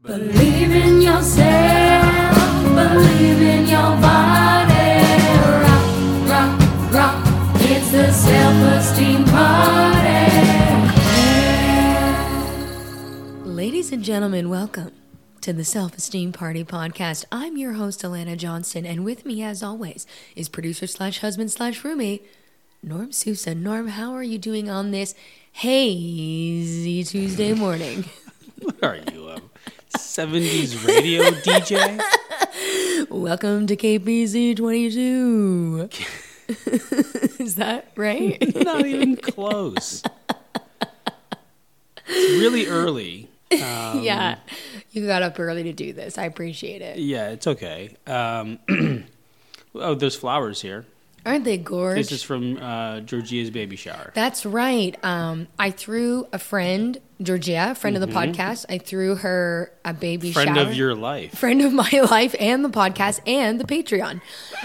Believe in yourself, believe in your body. Rock, rock, rock, it's the self-esteem party. Ladies and gentlemen, welcome to the Self-Esteem Party Podcast. I'm your host, Alana Johnson, and with me, as always, is producer slash husband slash roommate, Norm Sousa. Norm, how are you doing on this hazy Tuesday morning? What are you, 70s radio DJ? Welcome to KPC 22. Is that right? Not even close. It's really early. Yeah, you got up early to do this. I appreciate it. Yeah, it's okay. There's flowers here. Aren't they gorgeous? This is from Georgia's baby shower. That's right. I threw a friend, Georgia, friend of the podcast, I threw her a baby shower. Friend of your life. Friend of my life and the podcast and the Patreon.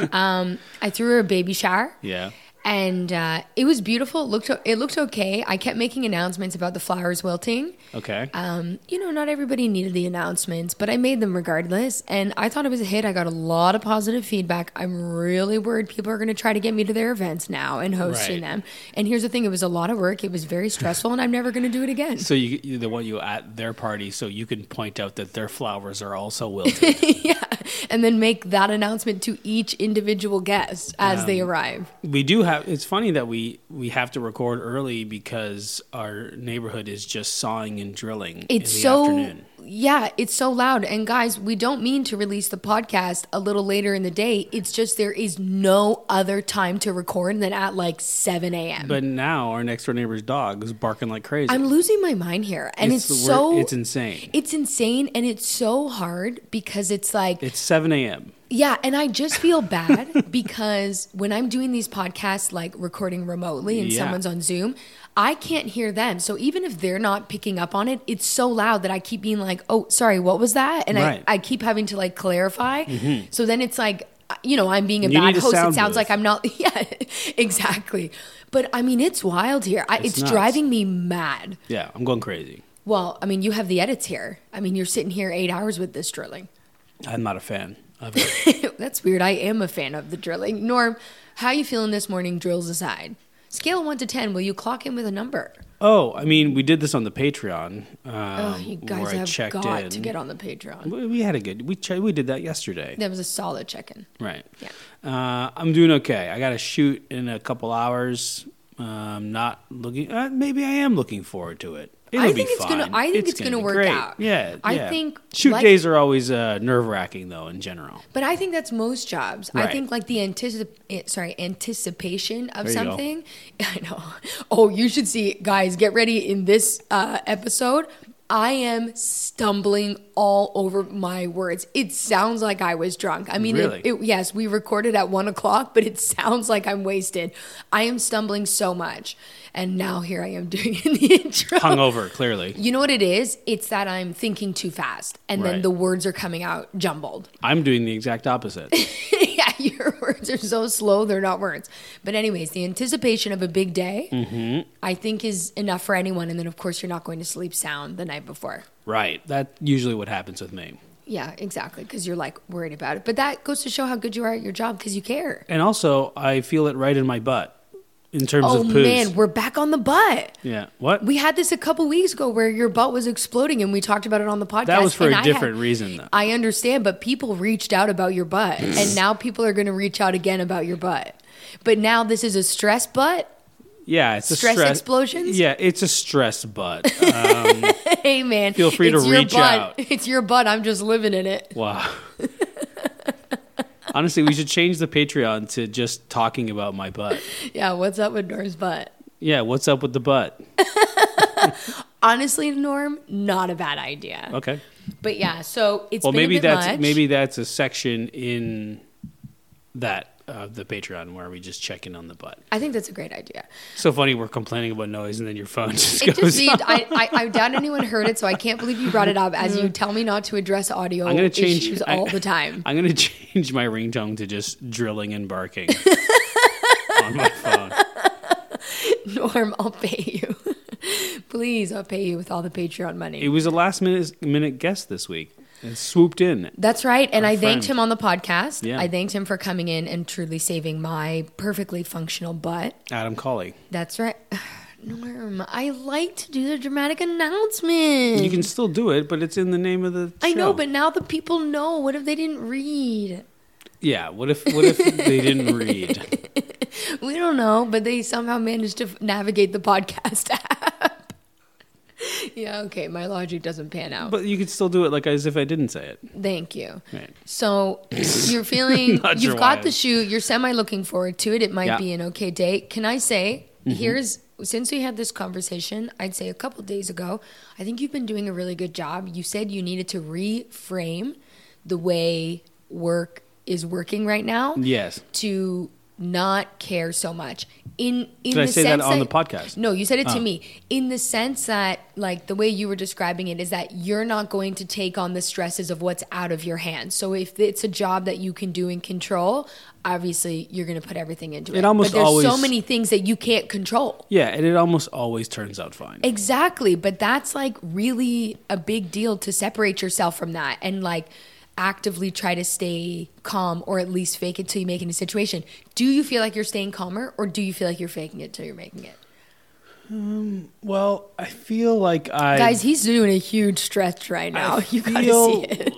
I threw her a baby shower. Yeah. And it was beautiful. It looked okay. I kept making announcements about the flowers wilting. Okay. Not everybody needed the announcements, but I made them regardless. And I thought it was a hit. I got a lot of positive feedback. I'm really worried people are going to try to get me to their events now and hosting them. And here's the thing. It was a lot of work. It was very stressful, and I'm never going to do it again. So they want you at their party so you can point out that their flowers are also wilted. Yeah. And then make that announcement to each individual guest as they arrive. We do have. It's funny that we have to record early because our neighborhood is just sawing and drilling in the afternoon. Yeah, it's so loud. And guys, we don't mean to release the podcast a little later in the day. It's just there is no other time to record than at like 7 a.m. But now our next door neighbor's dog is barking like crazy. I'm losing my mind here. And it's insane. It's insane, and it's so hard because it's like... It's 7 a.m. Yeah, and I just feel bad because when I'm doing these podcasts, like recording remotely and someone's on Zoom, I can't hear them. So even if they're not picking up on it, it's so loud that I keep being like, oh, sorry, what was that? And right. I keep having to like clarify. Mm-hmm. So then it's like, I'm being a bad host. It sounds like I'm not. Yeah, exactly. But I mean, it's wild here. It's driving me mad. Yeah, I'm going crazy. Well, I mean, you have the edits here. I mean, you're sitting here 8 hours with this drilling. I'm not a fan of it. That's weird. I am a fan of the drilling. Norm, how are you feeling this morning, drills aside? Scale of 1 to 10, will you clock in with a number? Oh, I mean, we did this on the Patreon. You guys have got to get on the Patreon. We had a good... We did that yesterday. That was a solid check-in. Right. Yeah. I'm doing okay. I got to shoot in a couple hours. Not looking... maybe I am looking forward to it. I think it's gonna work out. Yeah, I think shoot days are always nerve-wracking though in general. But I think that's most jobs. Right. I think like the anticipation of something. I know. Oh, you should see, guys. Get ready in this episode. I am stumbling all over my words. It sounds like I was drunk. I mean, really? Yes, we recorded at 1:00, but it sounds like I'm wasted. I am stumbling so much. And now here I am doing in the intro. Hungover, clearly. You know what it is? It's that I'm thinking too fast. And then the words are coming out jumbled. I'm doing the exact opposite. Yeah, your words are so slow, they're not words. But anyways, the anticipation of a big day, I think is enough for anyone. And then, of course, you're not going to sleep sound the night before. Right. That's usually what happens with me. Yeah, exactly. Because you're like worried about it. But that goes to show how good you are at your job because you care. And also, I feel it right in my butt. In terms of poos. Oh, man, we're back on the butt. Yeah. What? We had this a couple weeks ago where your butt was exploding and we talked about it on the podcast. That was for a different reason, though. I understand, but people reached out about your butt. And now people are going to reach out again about your butt. But now this is a stress butt? Yeah, it's stress explosions? Yeah, it's a stress butt. Hey, man. Feel free to reach out. It's your butt. I'm just living in it. Wow. Honestly, we should change the Patreon to just talking about my butt. Yeah, what's up with Norm's butt? Yeah, what's up with the butt? Honestly, Norm, not a bad idea. Okay. But yeah, so it's been a bit much. Maybe that's a section in that the Patreon where we just check in on the butt. I think that's a great idea. So funny, we're complaining about noise and then your phone just goes off. I doubt anyone heard it, so I can't believe you brought it up as you tell me not to address audio issues all the time. I'm going to change my ringtone to just drilling and barking on my phone. Norm, I'll pay you. Please, I'll pay you with all the Patreon money. It was a last minute guest this week. And swooped in. That's right. And I thanked him on the podcast. Yeah. I thanked him for coming in and truly saving my perfectly functional butt. Adam Colley. That's right. Norm, I like to do the dramatic announcement. You can still do it, but it's in the name of the show. I know, but now the people know. What if they didn't read? Yeah, what if they didn't read? We don't know, but they somehow managed to navigate the podcast app. Yeah, okay, my logic doesn't pan out. But you could still do it like as if I didn't say it. Thank you. Right. So you're feeling, you've got the shoot, you're semi-looking forward to it. It might be an okay date. Can I say, since we had this conversation, I'd say a couple days ago, I think you've been doing a really good job. You said you needed to reframe the way work is working right now. Yes. To not care so much. Did I say that on the podcast? No, you said it to me. In the sense that, like, the way you were describing it is that you're not going to take on the stresses of what's out of your hands. So if it's a job that you can do and control, obviously you're going to put everything into it. But there's so many things that you can't control. Yeah, and it almost always turns out fine. Exactly. But that's, like, really a big deal to separate yourself from that and, like, actively try to stay calm, or at least fake it till you make it in a situation. Do you feel like you're staying calmer, or do you feel like you're faking it till you're making it? Well, I feel like Guys, he's doing a huge stretch right now. You gotta see it.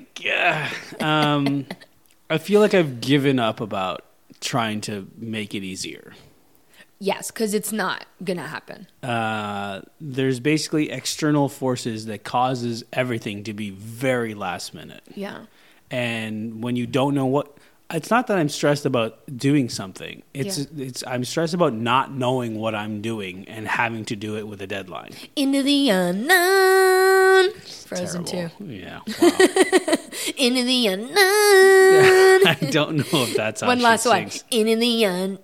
I feel like I've given up about trying to make it easier. Yes, because it's not going to happen. There's basically external forces that causes everything to be very last minute. Yeah. And when you don't know what... It's not that I'm stressed about doing something. I'm stressed about not knowing what I'm doing and having to do it with a deadline. Into the unknown. Frozen Terrible. 2. Yeah. Wow. Into the unknown. I don't know if that's how one she last sings. one. Into the unknown.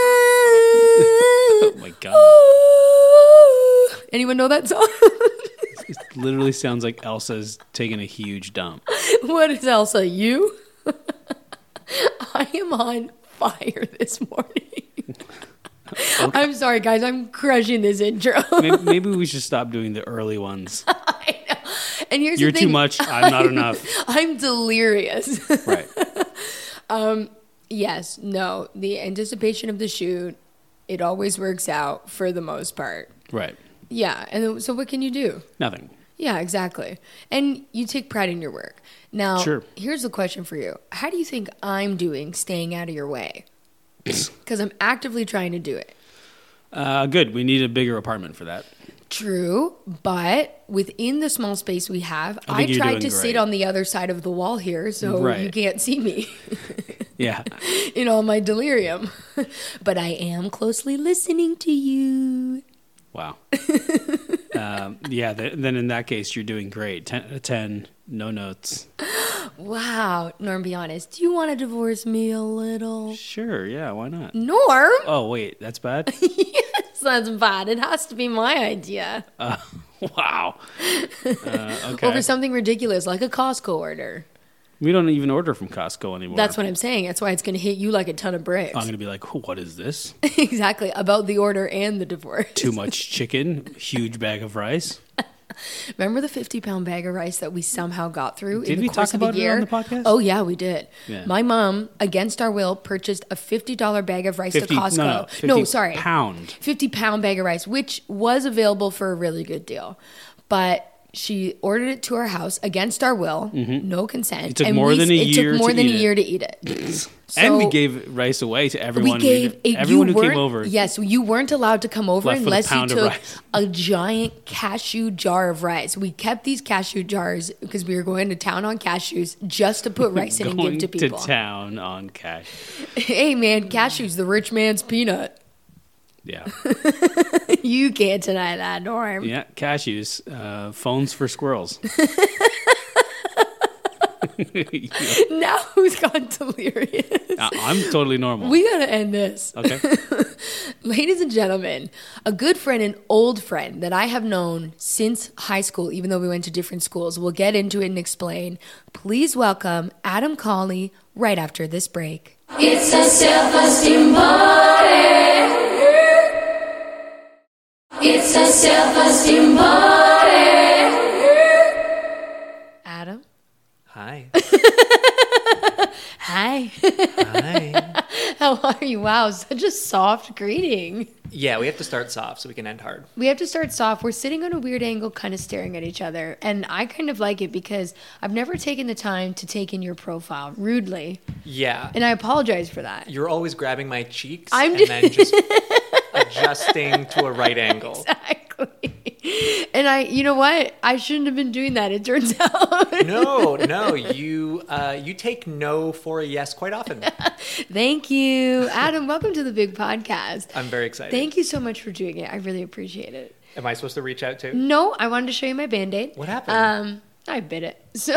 Oh my God. Anyone know that song? It literally sounds like Elsa's taking a huge dump. What is Elsa? You? I am on fire this morning. Okay. I'm sorry, guys. I'm crushing this intro. Maybe we should stop doing the early ones. I know. And here's You're the thing. too much. I'm not enough. I'm delirious. Right. Yes. No. The anticipation of the shoot, it always works out for the most part. Right. Yeah. And so what can you do? Nothing. Yeah, exactly. And you take pride in your work. Now, sure. Here's the question for you. How do you think I'm doing staying out of your way? Because I'm actively trying to do it. Good. We need a bigger apartment for that. True, but within the small space we have, I tried to sit on the other side of the wall here, so you can't see me. Yeah. In all my delirium. But I am closely listening to you. Wow. Yeah, then in that case, you're doing great. 10 out of 10, no notes. Wow. Norm, be honest. Do you want to divorce me a little? Sure, yeah, why not? Norm? Oh, wait, that's bad? Yes, that's bad. It has to be my idea. Wow. Okay. Over something ridiculous, like a Costco order. We don't even order from Costco anymore. That's what I'm saying. That's why it's going to hit you like a ton of bricks. I'm going to be like, what is this? Exactly. About the order and the divorce. Too much chicken, huge bag of rice. Remember the 50-pound bag of rice that we somehow got through in the course of a year? Did we talk about it on the podcast? Oh, yeah, we did. Yeah. My mom, against our will, purchased a $50 bag of rice to Costco. 50-pound bag of rice, which was available for a really good deal. But she ordered it to our house against our will, no consent. It took more than a year to eat it. So and we gave rice away to everyone. Everyone who came over. Yes, you weren't allowed to come over unless you took a giant cashew jar of rice. We kept these cashew jars because we were going to town on cashews just to put rice in and give to people. To town on cashews. Hey man, cashews, the rich man's peanut. Yeah. You can't deny that, Norm. Yeah, cashews. Phones for squirrels. Now who's gone delirious? I'm totally normal. We gotta end this. Okay. Ladies and gentlemen, a good friend, an old friend that I have known since high school, even though we went to different schools. We'll get into it and explain. Please welcome Adam Colley right after this break. It's a self-esteem party. It's a self-esteem party. Adam? Hi. Hi. Hi. How are you? Wow, such a soft greeting. Yeah, we have to start soft so we can end hard. We have to start soft. We're sitting on a weird angle, kind of staring at each other. And I kind of like it because I've never taken the time to take in your profile rudely. Yeah. And I apologize for that. You're always grabbing my cheeks I'm and then just adjusting to a right angle. Exactly. And you know what? I shouldn't have been doing that, it turns out. No, you take no for a yes quite often. Thank you. Adam, welcome to the big podcast. I'm very excited. Thank you so much for doing it. I really appreciate it. Am I supposed to reach out too? No, I wanted to show you my Band-Aid. What happened? I bit it. So,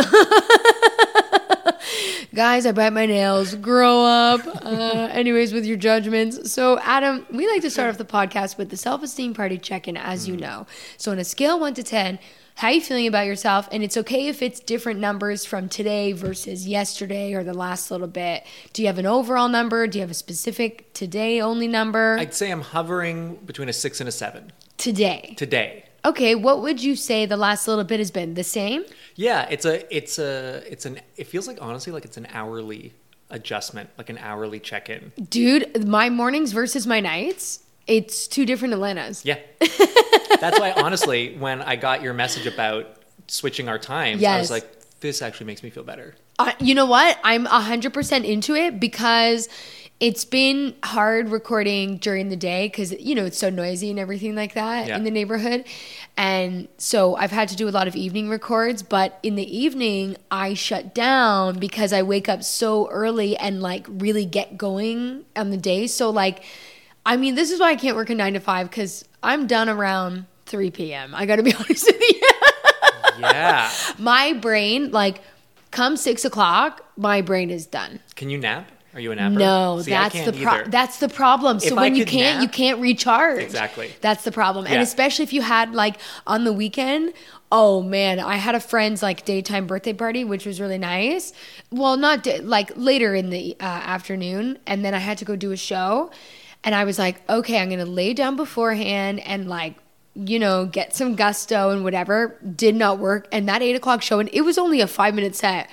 guys, I bite my nails. Grow up. Anyways, with your judgments. So, Adam, we like to start off the podcast with the self-esteem party check-in, as you know. So, on a scale 1 to 10, how are you feeling about yourself? And it's okay if it's different numbers from today versus yesterday or the last little bit. Do you have an overall number? Do you have a specific today only number? I'd say I'm hovering between a 6 and a 7. Today. Okay, what would you say the last little bit has been? The same? Yeah, it feels like honestly like it's an hourly adjustment, like an hourly check-in. Dude, my mornings versus my nights, it's two different Atlantas. Yeah. That's why honestly, when I got your message about switching our times, I was like, this actually makes me feel better. You know what? I'm 100% into it because it's been hard recording during the day because, it's so noisy and everything like that in the neighborhood. And so I've had to do a lot of evening records, but in the evening I shut down because I wake up so early and really get going on the day. So this is why I can't work a 9 to 5 because I'm done around 3 p.m. I got to be honest with you. Yeah. My brain, come 6 o'clock, my brain is done. Can you nap? Are you a napper? No, See, that's the problem. So when you can't recharge. Exactly. That's the problem. Yeah. And especially if you had on the weekend, oh man, I had a friend's daytime birthday party, which was really nice. Well, not later in the afternoon. And then I had to go do a show. And I was like, okay, I'm going to lay down beforehand and get some gusto and whatever. Did not work. And that 8 o'clock show, and it was only a 5-minute set.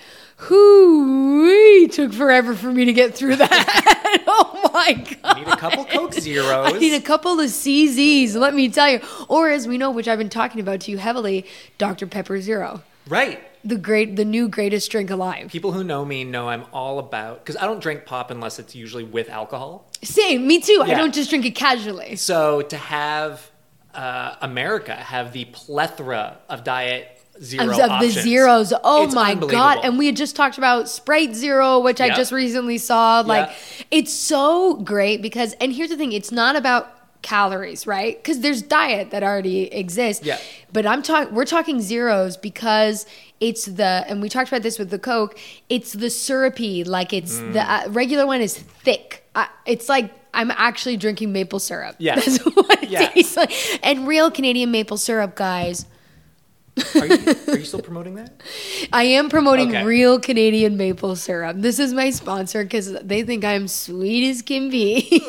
It took forever for me to get through that. Oh my God. I need a couple Coke Zeros. I need a couple of CZs, let me tell you. Or as we know, which I've been talking about to you heavily, Dr. Pepper Zero. Right. The new greatest drink alive. People who know me know I'm all about, because I don't drink pop unless it's usually with alcohol. Same, me too. Yeah. I don't just drink it casually. So to have America have the plethora of Diet Zero options. The zeros. Oh it's my God. And we had just talked about Sprite Zero, which I just recently saw. It's so great because, and here's the thing, it's not about calories, right? Because there's diet that already exists. Yeah. But we're talking zeros because it's and we talked about this with the Coke, it's the syrupy, the regular one is thick. It's I'm actually drinking maple syrup. Yeah. That's what it tastes like. And real Canadian maple syrup, guys. Are you still promoting that? I am promoting real Canadian maple syrup. This is my sponsor because they think I'm sweet as can be.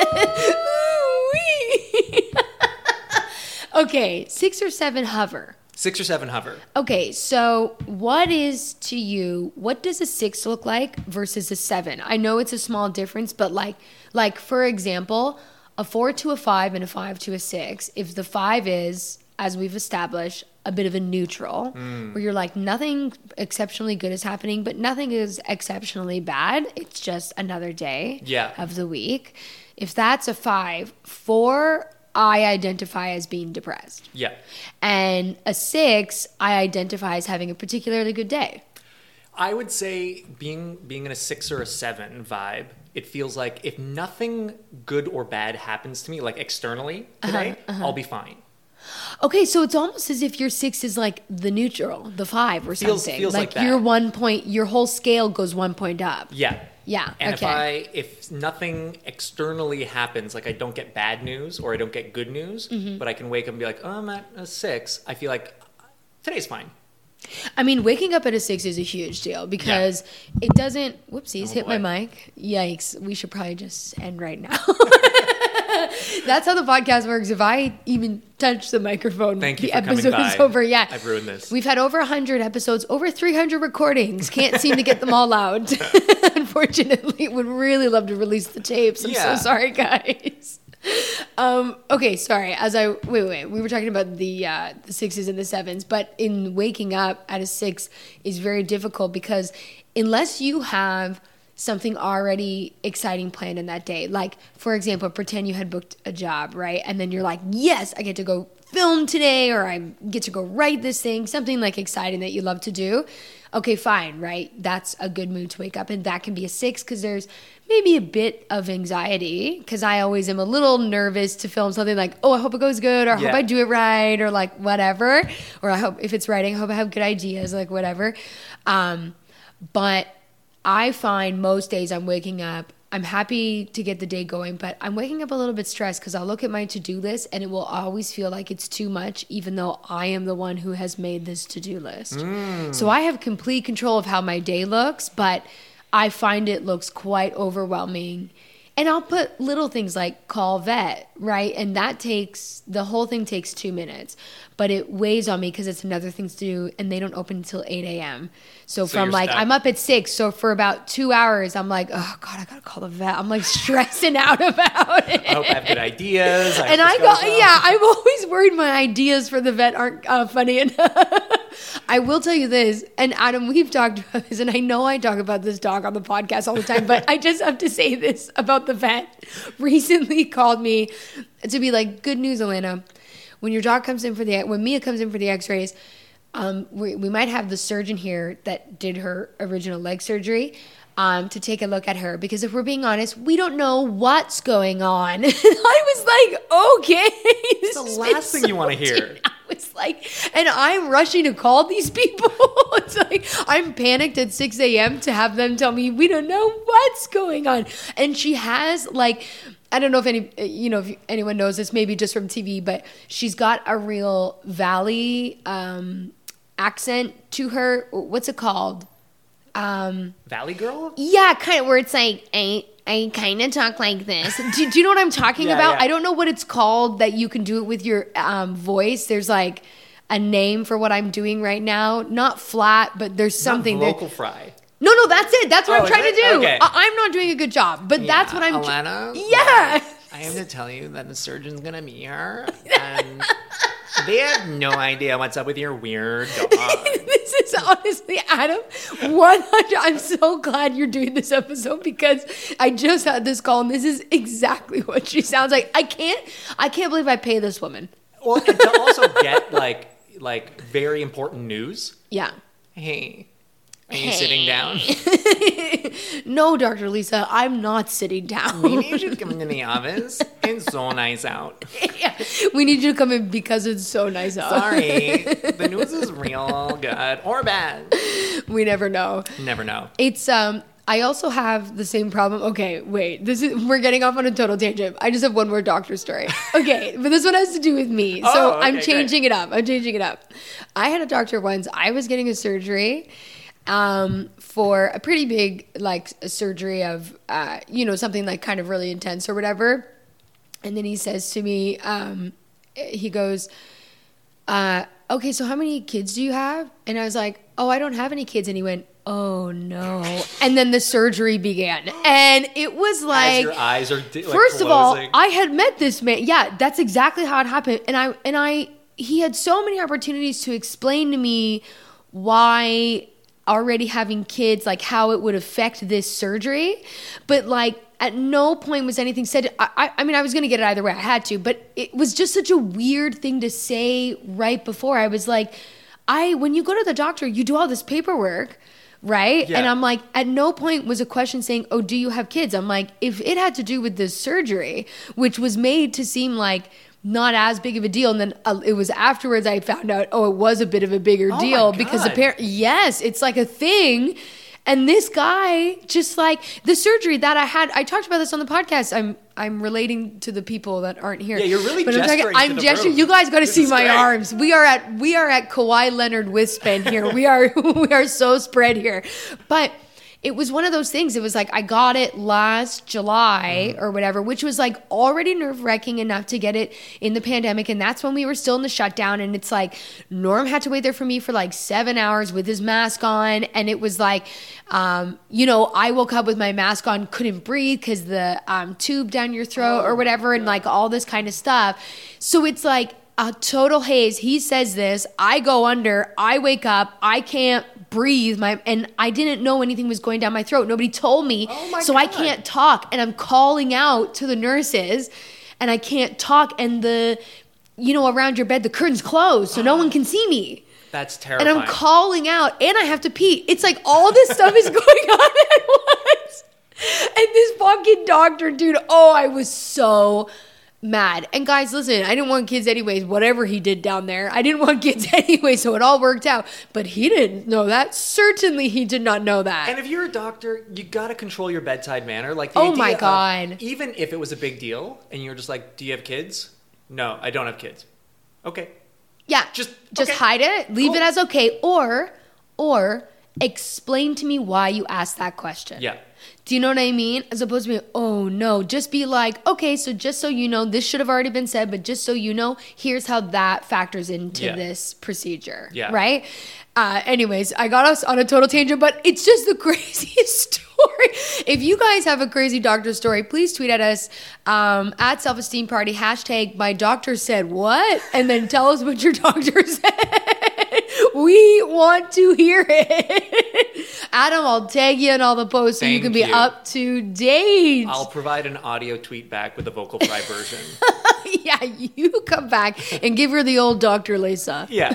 Okay, 6 or 7 hover. 6 or 7 hover. Okay, so what does a 6 look like versus a 7? I know it's a small difference, but like for example, a 4 to a 5 and a 5 to a 6, if the 5 is, as we've established, a bit of a neutral, where you're nothing exceptionally good is happening, but nothing is exceptionally bad. It's just another day of the week. If that's a 5, 4, I identify as being depressed. Yeah. And a 6, I identify as having a particularly good day. I would say being in a 6 or a 7 vibe, it feels like if nothing good or bad happens to me, externally today, I'll be fine. Okay, so it's almost as if your 6 is the neutral, the 5 or something. Feels like that. Your 1 point, your whole scale goes 1 point up. Yeah. Yeah. And okay. if nothing externally happens, I don't get bad news or I don't get good news, but I can wake up and be like, oh, I'm at a 6. I feel like today's fine. I mean, waking up at a 6 is a huge deal because it doesn't. Whoopsies! Hit my mic. Yikes! We should probably just end right now. That's how the podcast works. If I even touch the microphone, Thank you the for coming episode by. is over. Yeah. I've ruined this. We've had over 100 episodes, over 300 recordings. Can't seem to get them all out. Unfortunately, would really love to release the tapes. I'm so sorry, guys. Okay, sorry. Wait. We were talking about the sixes and the sevens, but in waking up at a 6 is very difficult because unless you have something already exciting planned in that day, like for example, pretend you had booked a job, right? And then you're like, yes, I get to go film today, or I get to go write this thing, something like exciting that you love to do. Okay, fine, right? That's a good mood to wake up, and that can be a 6 because there's maybe a bit of anxiety because I always am a little nervous to film something like, oh, I hope it goes good, or I hope I do it right, or like whatever, or I hope if it's writing, I hope I have good ideas, like whatever. But I find most days I'm waking up, I'm happy to get the day going, but I'm waking up a little bit stressed because I'll look at my to-do list and it will always feel like it's too much, even though I am the one who has made this to-do list. So I have complete control of how my day looks, but I find it looks quite overwhelming. And I'll put little things like call vet, right? And the whole thing takes 2 minutes, but it weighs on me because it's another thing to do and they don't open until 8 a.m. So from like, I'm up at 6. So for about 2 hours, I'm like, oh God, I got to call the vet. I'm like stressing out about it. I hope I have good ideas. I'm always worried my ideas for the vet aren't funny enough. I will tell you this, and Adam, we've talked about this, and I know I talk about this dog on the podcast all the time, but I just have to say this about the vet. Recently called me to be like, good news, Elena. When your dog comes in when Mia comes in for the x-rays, we might have the surgeon here that did her original leg surgery to take a look at her, because if we're being honest, we don't know what's going on. I was like, okay. It's the last thing you want to hear. I was like, and I'm rushing to call these people. It's like, I'm panicked at 6 a.m. to have them tell me, we don't know what's going on. And she has like, I don't know if if anyone knows this, maybe just from TV, but she's got a real Valley accent to her. What's it called? Valley Girl? Yeah, kind of, where it's like, I kind of talk like this. Do you know what I'm talking about? Yeah. I don't know what it's called that you can do it with your voice. There's like a name for what I'm doing right now. Not flat, but there's something. Not vocal fry. No, that's it. That's what I'm trying to do. Okay. I'm not doing a good job, but that's what I'm... Alana? Yeah. I have to tell you that the surgeon's going to meet her, and they have no idea what's up with your weird dog. This is honestly, Adam, 100. I'm so glad you're doing this episode because I just had this call and this is exactly what she sounds like. I can't believe I pay this woman. Well, and to also get like very important news. Yeah. Hey, are you sitting down? No, Dr. Lisa, I'm not sitting down. We need you to come into the office. It's so nice out. Yeah, we need you to come in because it's so nice out. Sorry, the news is real good or bad. We never know. Never know. It's I also have the same problem. Okay, wait. We're getting off on a total tangent. I just have one more doctor story. Okay, but this one has to do with me. So okay, I'm changing it up. I had a doctor once. I was getting a surgery for a pretty big surgery of something like kind of really intense or whatever. And then he says to me, he goes, okay, so how many kids do you have? And I was like, oh, I don't have any kids. And he went, oh no. And then the surgery began. And it was like, as your eyes are first of all, I had met this man. Yeah, that's exactly how it happened. And he had so many opportunities to explain to me why already having kids, like how it would affect this surgery. But like at no point was anything said. I mean, I was going to get it either way. I had to, but it was just such a weird thing to say right before. I was like, when you go to the doctor, you do all this paperwork, right? Yeah. And I'm like, at no point was a question saying, oh, do you have kids? I'm like, if it had to do with this surgery, which was made to seem like not as big of a deal. And then it was afterwards I found out, it was a bit of a bigger deal because apparently, yes, it's like a thing. And this guy, just like the surgery that I had, I talked about this on the podcast. I'm relating to the people that aren't here. Yeah, you're really gesturing. I'm gesturing. You guys got to see my arms. We are at Kawhi Leonard Wispin here. We are so spread here. But it was one of those things. It was like, I got it last July or whatever, which was like already nerve-wracking enough to get it in the pandemic. And that's when we were still in the shutdown. And it's like, Norm had to wait there for me for like 7 hours with his mask on. And it was like, I woke up with my mask on, couldn't breathe because the tube down your throat or whatever, and like all this kind of stuff. So it's like a total haze. He says this, I go under, I wake up, I can't breathe, and I didn't know anything was going down my throat. Nobody told me, so I can't talk, and I'm calling out to the nurses, and I can't talk, and around your bed the curtain's closed, so no one can see me. That's terrifying. And I'm calling out, and I have to pee. It's like all this stuff is going on at once. And this fucking doctor, dude, I was so mad. And guys, listen, I didn't want kids anyways, whatever he did down there. I didn't want kids anyway, so it all worked out. But he didn't know that. Certainly he did not know that. And if you're a doctor, you got to control your bedside manner. Like, oh my God. Even if it was a big deal and you're just like, do you have kids? No, I don't have kids. Okay. Yeah. Just okay. Hide it. Leave it as okay. Or explain to me why you asked that question. Yeah. Do you know what I mean? As opposed to be, oh no, just be like, okay, so just so you know, this should have already been said, but just so you know, here's how that factors into this procedure. Yeah. Right? Anyways, I got us on a total tangent, but it's just the craziest story. If you guys have a crazy doctor story, please tweet at us at Self-Esteem Party, #my doctor said what? And then tell us what your doctor said. We want to hear it. Adam, I'll tag you in all the posts so you can be up to date. I'll provide an audio tweet back with the vocal fry version. Yeah, you come back and give her the old Dr. Lisa. Yeah.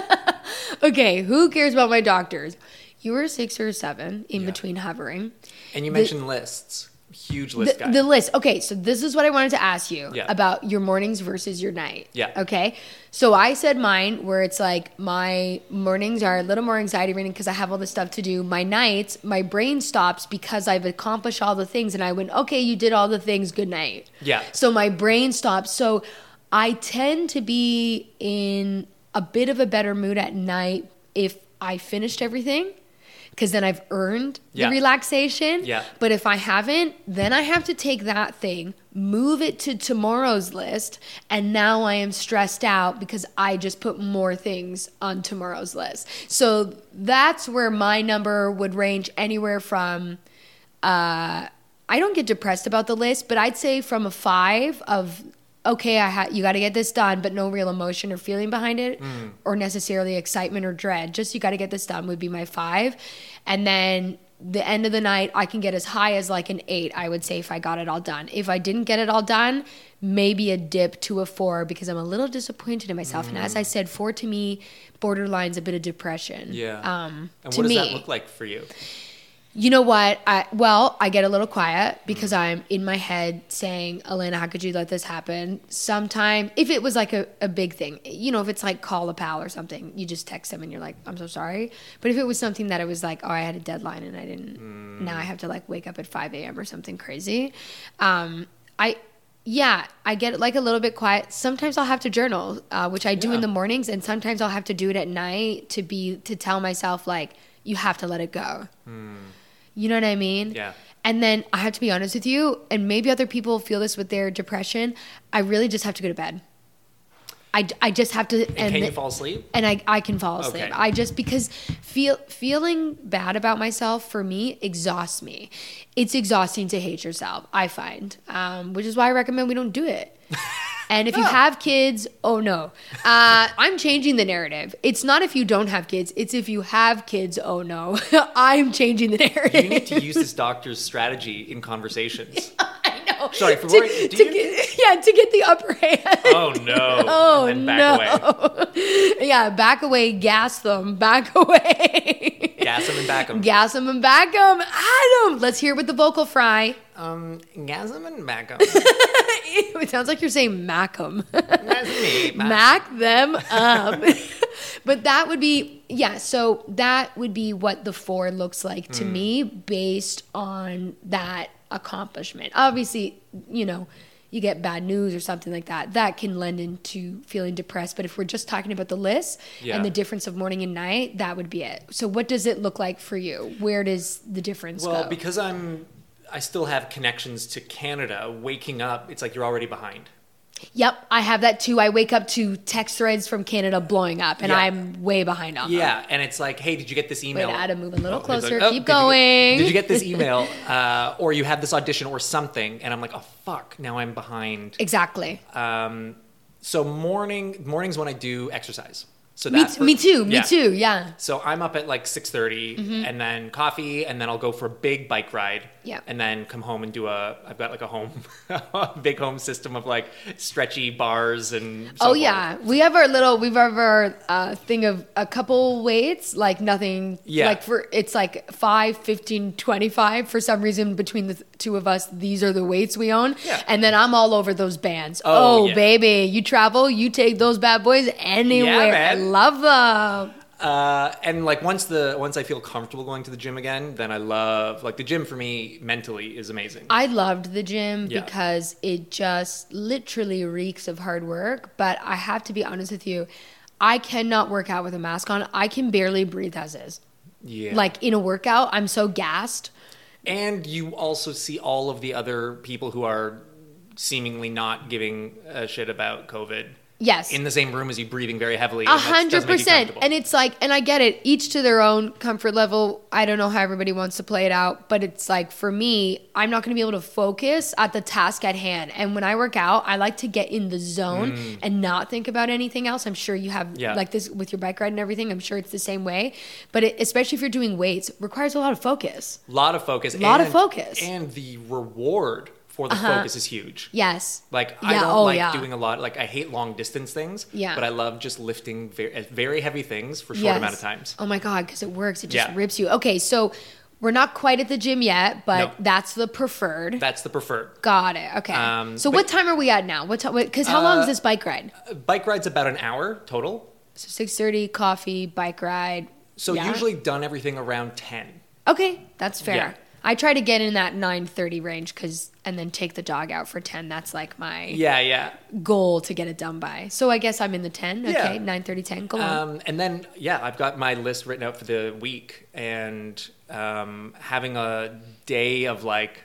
Okay, who cares about my doctors? You were 6 or 7 in between hovering. And you mentioned lists. Huge list guy. The list. Okay, so this is what I wanted to ask you about your mornings versus your night. Yeah. Okay. So I said mine, where it's like my mornings are a little more anxiety ridden because I have all this stuff to do. My nights, my brain stops because I've accomplished all the things, and I went, okay, you did all the things. Good night. Yeah. So my brain stops. So I tend to be in a bit of a better mood at night if I finished everything, because then I've earned the relaxation. Yeah. But if I haven't, then I have to take that thing, move it to tomorrow's list, and now I am stressed out because I just put more things on tomorrow's list. So that's where my number would range anywhere from, I don't get depressed about the list, but I'd say from a 5 of, okay, you got to get this done, but no real emotion or feeling behind it, or necessarily excitement or dread. Just you got to get this done would be my 5. And then the end of the night, I can get as high as like an 8, I would say, if I got it all done. If I didn't get it all done, maybe a dip to a 4 because I'm a little disappointed in myself. And as I said, 4 to me borderlines a bit of depression. Yeah. And what does that look like for you? You know what? I get a little quiet because I'm in my head saying, Elena, how could you let this happen? Sometime, if it was like a big thing, if it's like call a pal or something, you just text them and you're like, I'm so sorry. But if it was something that it was like, I had a deadline and I didn't, now I have to like wake up at 5 a.m. or something crazy. I get like a little bit quiet. Sometimes I'll have to journal, which I do in the mornings. And sometimes I'll have to do it at night to tell myself like, you have to let it go. You know what I mean? Yeah. And then I have to be honest with you, and maybe other people feel this with their depression. I really just have to go to bed. I just have to. And can you fall asleep? And I can fall asleep. Okay. I just, because feeling bad about myself for me exhausts me. It's exhausting to hate yourself, I find, which is why I recommend we don't do it. And if you have kids, oh no. I'm changing the narrative. It's not if you don't have kids. It's if you have kids, oh no. I'm changing the narrative. You need to use this doctor's strategy in conversations. I know. Sorry, to get the upper hand. Oh no. Oh and then back away. Yeah, back away, gas them, back away. Gas them and back them. Gas them and back them. Adam, let's hear it with the vocal fry. Gas them and back them. It sounds like you're saying mac them. That's me. Mac them up. But that would be, so that would be what the 4 looks like to me based on that accomplishment. Obviously, you get bad news or something like that, that can lend into feeling depressed. But if we're just talking about the list and the difference of morning and night, that would be it. So what does it look like for you? Where does the difference go? Well, because I still have connections to Canada, waking up, it's like you're already behind. Yep, I have that too. I wake up to text threads from Canada blowing up, and I'm way behind on them. Yeah, and it's like, hey, did you get this email? Wait, Adam, move a little closer. Like, Keep going. Did you get this email? Or you have this audition or something, and I'm like, oh, fuck, now I'm behind. Exactly. So mornings when I do exercise. So Me me too. Yeah. So I'm up at like 6:30, and then coffee, and then I'll go for a big bike ride. Yeah. And then come home and I've got like a big home system of like stretchy bars and so forth. Yeah. We have our thing of a couple weights, like nothing. Yeah. Like it's like 5, 15, 25. For some reason, between the two of us, these are the weights we own. Yeah. And then I'm all over those bands. Yeah. Baby, you travel, you take those bad boys anywhere. Yeah, man. Love them. And like once I feel comfortable going to the gym again, then I love, like, the gym for me mentally is amazing. I loved the gym Yeah. because it just literally reeks of hard work. But I have to be honest with you, I cannot work out with a mask on. I can barely breathe as is. Yeah. Like in a workout, I'm so gassed. And you also see all of the other people who are seemingly not giving a shit about COVID. Yes. In the same room as you, breathing very heavily. and that doesn't make you 100%. comfortable. And it's like, and I get it, each to their own comfort level. I don't know how everybody wants to play it out, but it's like, for me, I'm not going to be able to focus at the task at hand. And when I work out, I like to get in the zone and not think about anything else. I'm sure you have like this with your bike ride and everything. I'm sure it's the same way. But especially if you're doing weights, requires a lot of focus. A lot of focus. And the reward for the focus is huge. Yes. Like, I don't doing a lot. Like, I hate long distance things. Yeah. But I love just lifting very heavy things for short amount of times. Oh my God, because it works. It just rips you. Okay, so we're not quite at the gym yet, but that's the preferred. That's the preferred. Got it. Okay. So what time are we at now? What time? Because how long is this bike ride? Bike ride's about an hour total. So 6:30, coffee, bike ride. So usually done everything around 10. Okay, that's fair. Yeah. I try to get in that 9:30 range and then take the dog out for 10. That's like my goal to get it done by. So I guess I'm in the 10. Okay, 9:30, 10. Go on. And then, I've got my list written out for the week, and having a day of like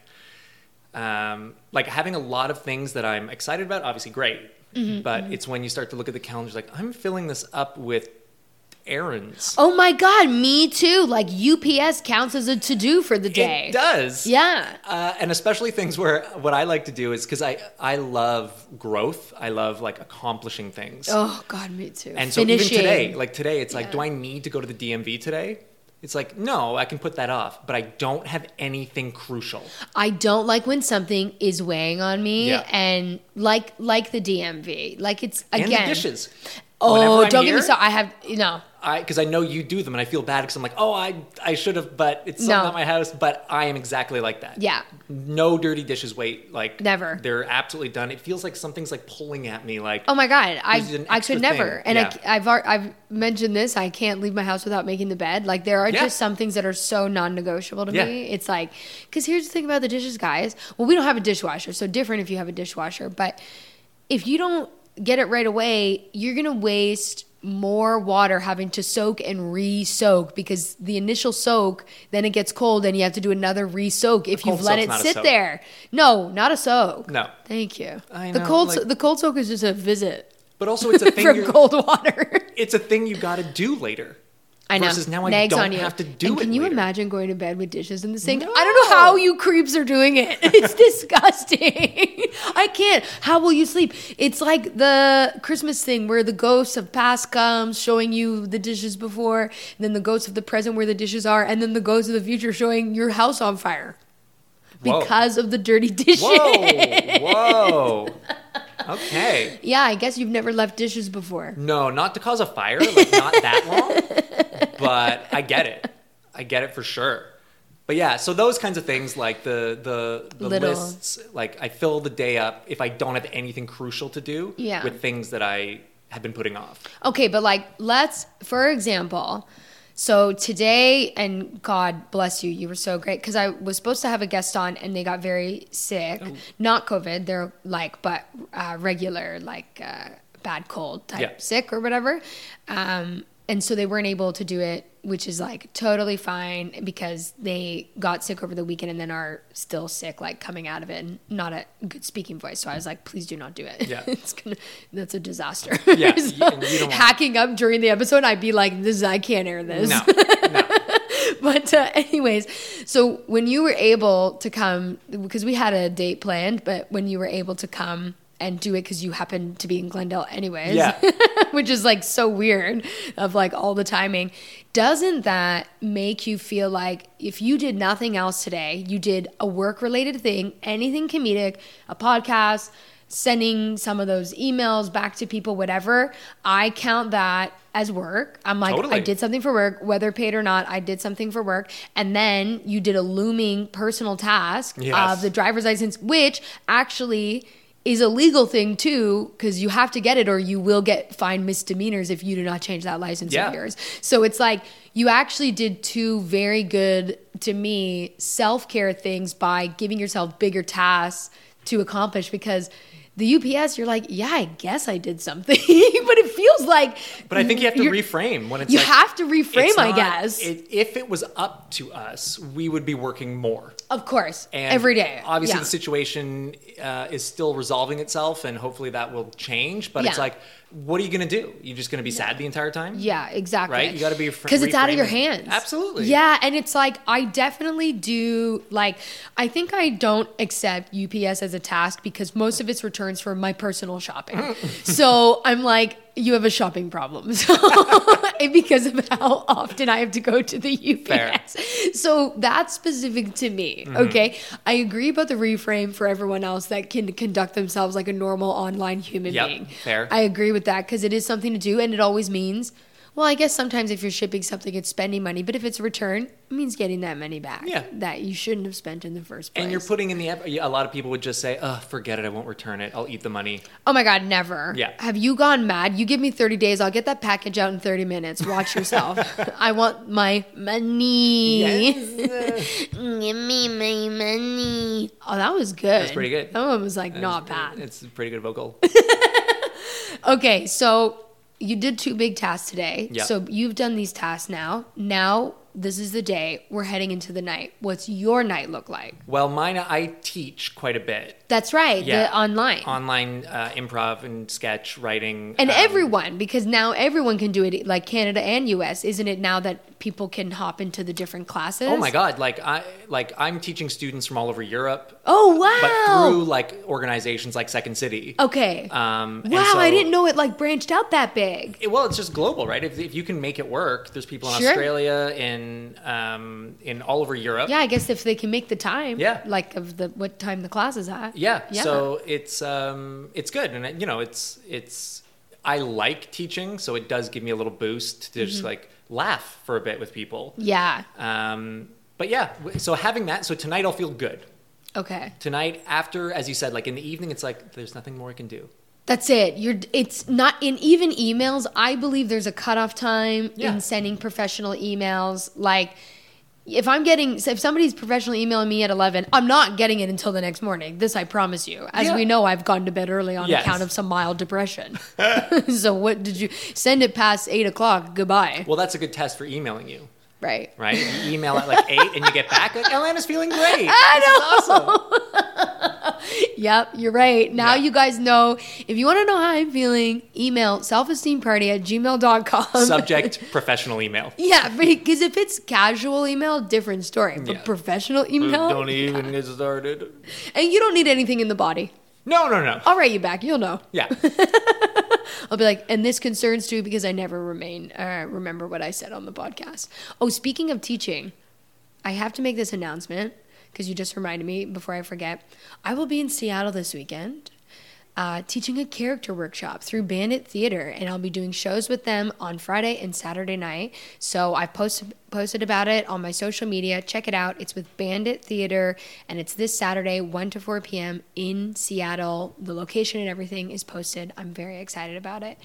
having a lot of things that I'm excited about, obviously great. But it's when you start to look at the calendar, like, I'm filling this up with errands. Oh my God, me too. Like, UPS counts as a to-do for the day. It does. Yeah. And especially things where what I like to do is, because I love growth. I love like accomplishing things. Oh God, me too. And so even today, it's like, do I need to go to the DMV today? It's like, no, I can put that off, but I don't have anything crucial. I don't like when something is weighing on me, and like the DMV, like it's again. And the dishes. Oh, don't get me started. I have because I know you do them, and I feel bad because I'm like, oh, I should have, but it's something at my house. But I am exactly like that. Yeah. No dirty dishes wait, like never. They're absolutely done. It feels like something's like pulling at me, like, oh my God, I could never. Thing. And I've mentioned this. I can't leave my house without making the bed. Like, there are just some things that are so non-negotiable to me. It's like, because here's the thing about the dishes, guys. Well, we don't have a dishwasher, so different if you have a dishwasher. But if you don't get it right away, you're gonna waste more water having to soak and re-soak, because the initial soak, then it gets cold and you have to do another re-soak if you've let it sit there. No, not a soak. No. Thank you. I know, the cold soak is just a visit. But also it's a thing from cold water. It's a thing you got to do later. I know. Versus now Nags I on don't you. have to do and it. Can you later. imagine going to bed with dishes in the sink? No. I don't know how you creeps are doing it. It's disgusting. I can't. How will you sleep? It's like the Christmas thing where the ghost of past comes showing you the dishes before, and then the ghost of the present where the dishes are, and then the ghost of the future showing your house on fire because of the dirty dishes. Whoa. Okay. Yeah, I guess you've never left dishes before. No, not to cause a fire, like not that long, but I get it. I get it for sure. But yeah, so those kinds of things, like the lists, like I fill the day up if I don't have anything crucial to do with things that I have been putting off. Okay, but like, let's, for example, So today, and God bless you, you were so great, because I was supposed to have a guest on and they got very sick. Not COVID, they're like, but regular, like bad cold type sick or whatever. And so they weren't able to do it, which is like totally fine, because they got sick over the weekend and then are still sick, like coming out of it, and not a good speaking voice. So I was like, please do not do it. Yeah. That's a disaster. Yeah. So You don't want hacking up during the episode, I'd be like, I can't air this. No. But anyways, so when you were able to come, because we had a date planned, but when you were able to come and do it because you happened to be in Glendale anyways, which is like so weird of like all the timing, doesn't that make you feel like if you did nothing else today, you did a work-related thing, anything comedic, a podcast, sending some of those emails back to people, whatever, I count that as work. I'm like, Totally. I did something for work, whether paid or not, I did something for work. And then you did a looming personal task of the driver's license, which actually is a legal thing too, because you have to get it or you will get fined misdemeanors if you do not change that license of yours. So it's like you actually did two very good, to me, self-care things by giving yourself bigger tasks to accomplish, because the UPS, you're like, yeah, I guess I did something, but it feels like. But I think you have to reframe when it's. You like, have to reframe, it's I not- guess. If it was up to us, we would be working more. Of course, And every day. Obviously, Yeah. the situation is still resolving itself, and hopefully that will change. But it's Yeah. like, what are you going to do? You're just going to be sad the entire time? Yeah, exactly. Right? You got to be because it's out of your reframing. hands. Absolutely. Yeah, and it's like I definitely do. Like, I think I don't accept UPS as a task because most of its returns for my personal shopping. So I'm like, you have a shopping problem. So because of how often I have to go to the UPS. Fair. So that's specific to me. Okay, I agree about the reframe for everyone else that can conduct themselves like a normal online human Yep, being. fair. I agree with that because it is something to do, and it always means, well, I guess sometimes if you're shipping something, it's spending money, but if it's a return, it means getting that money back that you shouldn't have spent in the first place. And you're putting in the effort. A lot of people would just say, forget it. I won't return it. I'll eat the money. Oh my God, never. Yeah. Have you gone mad? You give me 30 days, I'll get that package out in 30 minutes. Watch yourself. I want my money. Give me my money. Oh, that was good. That's pretty good. That one was like not bad. It's a pretty good vocal. Okay, so you did two big tasks today. Yep. So you've done these tasks now. Now this is the day. We're heading into the night. What's your night look like? Well, mine, I teach quite a bit. That's right. Yeah. The online. Online improv and sketch writing. And everyone, because now everyone can do it, like Canada and US. Isn't it now that people can hop into the different classes? Oh my God! I'm teaching students from all over Europe, Oh, wow. but through like organizations like Second City. Okay. And Wow, so- I didn't know it like branched out that big. Well, it's just global, right? If you can make it work, there's people in Sure. Australia, in all over Europe. Yeah, I guess if they can make the time. Yeah. Like of the what time the class is at. Yeah. Yeah. So it's good, and it's I like teaching, so it does give me a little boost to just like laugh for a bit with people. Yeah. But yeah, so having that, so tonight I'll feel good. Okay. Tonight after, as you said, like in the evening, it's like there's nothing more I can do. That's it. It's not in even emails. I believe there's a cutoff time in sending professional emails. Like if somebody's professionally emailing me at 11, I'm not getting it until the next morning. This I promise you. As we know, I've gone to bed early on account of some mild depression. So what did you send it past 8:00? Goodbye. Well, that's a good test for emailing you. Right. Right? You email at like 8 and you get back, like, Elena's feeling great. I This is awesome. Yep, you're right. Now you guys know. If you want to know how I'm feeling, email selfesteemparty@gmail.com. Subject, professional email. Yeah, because if it's casual email, different story. But Yeah. professional email, Don't even get started. and you don't need anything in the body. No. I'll write you back. You'll know. Yeah. I'll be like, and this concerns too because I never remember what I said on the podcast. Oh, speaking of teaching, I have to make this announcement because you just reminded me before I forget. I will be in Seattle this weekend teaching a character workshop through Bandit Theater, and I'll be doing shows with them on Friday and Saturday night. So I've posted about it on my social media. Check it out. It's with Bandit Theater, and it's this Saturday, 1 to 4 p.m. in Seattle. The location and everything is posted. I'm very excited about it.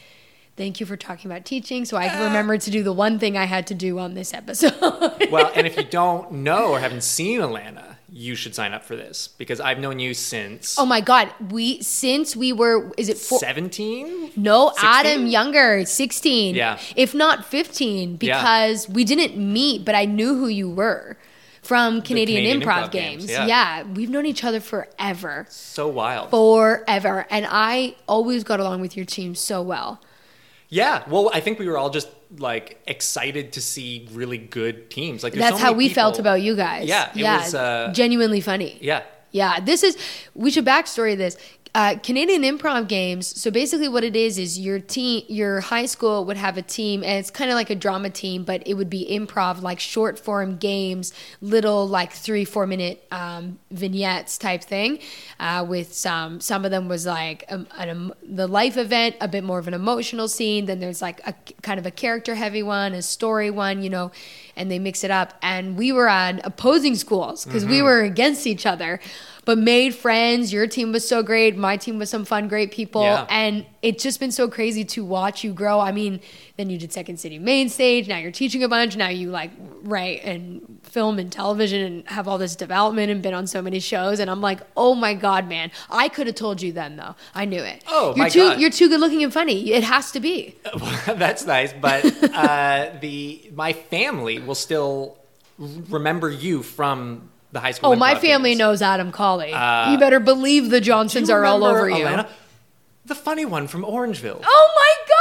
Thank you for talking about teaching, so I can remember to do the one thing I had to do on this episode. Well, and if you don't know or haven't seen Alana, you should sign up for this because I've known you since. Oh my God, since we were, is it 17? No, 16? Adam younger, 16. Yeah. If not 15, because we didn't meet, but I knew who you were from Canadian Improv Games. Yeah, we've known each other forever. So wild. Forever. And I always got along with your team so well. Yeah, well, I think we were all just like excited to see really good teams. Like, that's how we felt about you guys. Yeah, it was genuinely funny. Yeah, yeah. We should backstory this. Canadian Improv Games. So basically, what it is your high school would have a team, and it's kind of like a drama team, but it would be improv, like short form games, little like 3-4 minute vignettes type thing. With some of them was like the life event, a bit more of an emotional scene. Then there's like a kind of a character heavy one, a story one, and they mix it up. And we were at opposing schools because we were against each other. But made friends. Your team was so great. My team was some fun, great people. Yeah. And it's just been so crazy to watch you grow. I mean, then you did Second City Main Stage. Now you're teaching a bunch. Now you like write and film and television and have all this development and been on so many shows. And I'm like, oh my God, man. I could have told you then, though. I knew it. Oh, my God. You're too good looking and funny. It has to be. That's nice. But my family will still remember you from the high school. Oh, my Improv family Games. knows Adam Colley. You better believe the Johnsons Do you are all remember over you. Alana? The funny one from Orangeville. Oh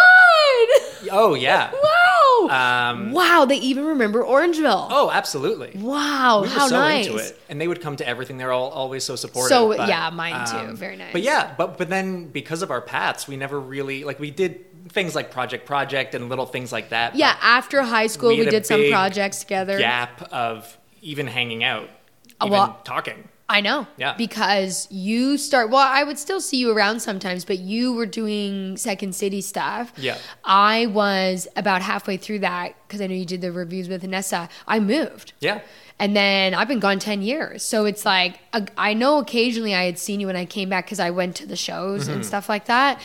my God! Oh, yeah. Wow! Wow, they even remember Orangeville. Oh, absolutely. Wow, We were how so nice. into it. And they would come to everything. They're always so supportive. So, but, yeah, mine too. Very nice. But yeah, but then because of our paths, we never really, like we did things like Project and little things like that. Yeah, after high school, we had a did some big projects together. Gap of even hanging out, even well, talking. I know. Yeah. Because I would still see you around sometimes, but you were doing Second City stuff. Yeah. I was about halfway through that because I know you did the reviews with Vanessa. I moved. Yeah. And then I've been gone 10 years. So it's like, I know occasionally I had seen you when I came back because I went to the shows and stuff like that.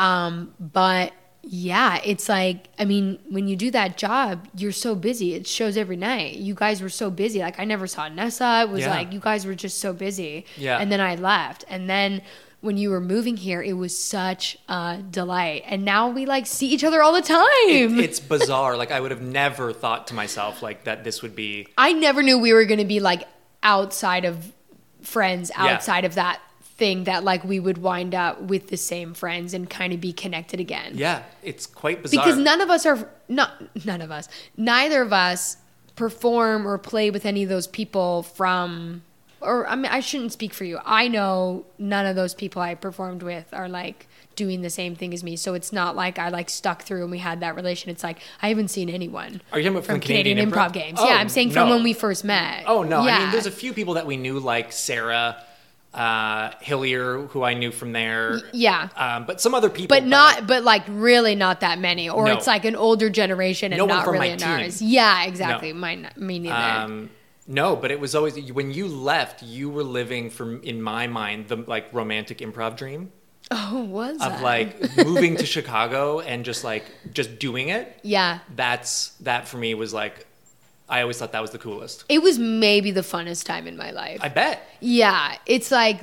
But yeah, it's like, I mean, when you do that job, you're so busy. It shows every night. You guys were so busy. Like, I never saw Nessa. It was like, you guys were just so busy. Yeah. And then I left. And then when you were moving here, it was such a delight. And now we like see each other all the time. It's bizarre. Like, I would have never thought to myself like that this would be. I never knew we were going to be like outside of friends, outside of that thing that like we would wind up with the same friends and kind of be connected again. Yeah, it's quite bizarre. Because neither of us perform or play with any of those people from, or I mean, I shouldn't speak for you. I know none of those people I performed with are like doing the same thing as me. So it's not like I like stuck through and we had that relation. It's like, I haven't seen anyone. Are you talking about from Canadian Improv Games? Oh, yeah, I'm saying from no. when we first met. Oh, no. Yeah. I mean, there's a few people that we knew, like Sarah Hillier, who I knew from there. Yeah. But some other people. But like really not that many. Or No. it's like an older generation and No one not from really my in team. ours. Yeah, exactly. No. Me neither. No, but it was always, when you left, you were living, in my mind, the like romantic improv dream Oh, was of that? like moving to Chicago and just doing it. Yeah. That for me was like, I always thought that was the coolest. It was maybe the funnest time in my life. I bet. Yeah, it's like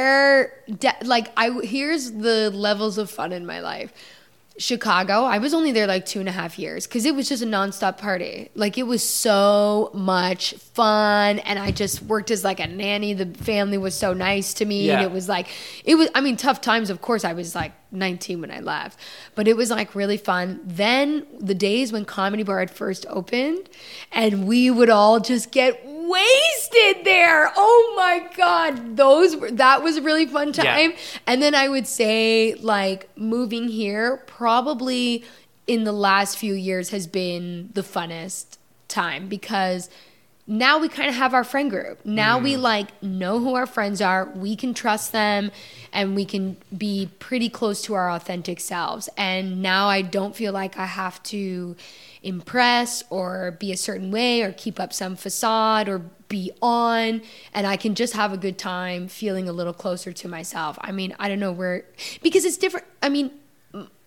here's the levels of fun in my life. Chicago, I was only there like 2.5 years because it was just a nonstop party. Like, it was so much fun, and I just worked as like a nanny. The family was so nice to me, Yeah. and it was I mean, tough times, of course. I was like 19 when I left, but it was like really fun. Then the days when Comedy Bar had first opened, and we would all just get wasted there. Oh my God. That was a really fun time. Yeah. And then I would say like moving here probably in the last few years has been the funnest time because now we kind of have our friend group. Now we like know who our friends are. We can trust them and we can be pretty close to our authentic selves. And now I don't feel like I have to impress or be a certain way or keep up some facade or be on, and I can just have a good time feeling a little closer to myself. I mean, I don't know because it's different. I mean,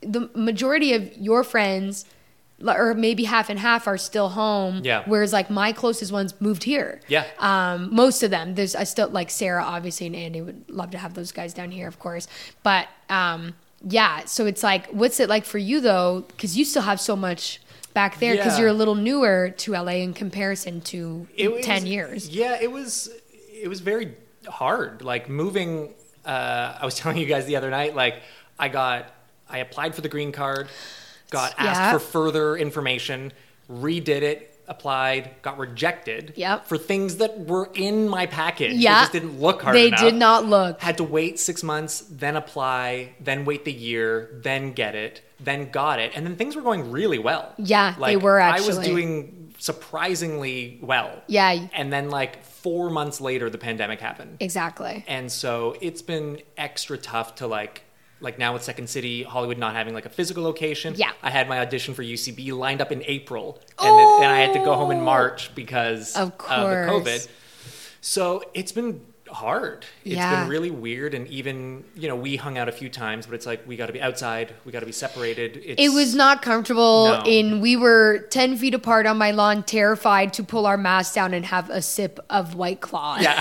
the majority of your friends, or maybe half and half, are still home. Yeah. Whereas like my closest ones moved here. Yeah. Most of them. I still like Sarah, obviously, and Andy would love to have those guys down here, of course. But yeah, so it's like, what's it like for you though? Because you still have so much back there because Yeah. you're a little newer to LA in comparison to 10 years. Yeah, it was very hard. Like moving, I was telling you guys the other night, like I applied for the green card, got asked for further information, redid it, applied, got rejected for things that were in my package. Yeah. They just didn't look hard enough. They did not look. Had to wait 6 months, then apply, then wait the year, then get it, then got it. And then things were going really well. Yeah, like, they were I was actually. doing surprisingly well. Yeah. And then like 4 months later, the pandemic happened. Exactly. And so it's been extra tough to like now with Second City, Hollywood not having like a physical location. Yeah. I had my audition for UCB lined up in April. And then I had to go home in March because Of of the course. COVID. So it's been hard. It's Yeah. been really weird. And even, we hung out a few times, but it's like, we got to be outside. We got to be separated. It was not comfortable. No. We were 10 feet apart on my lawn, terrified to pull our masks down and have a sip of White Claw. Yeah.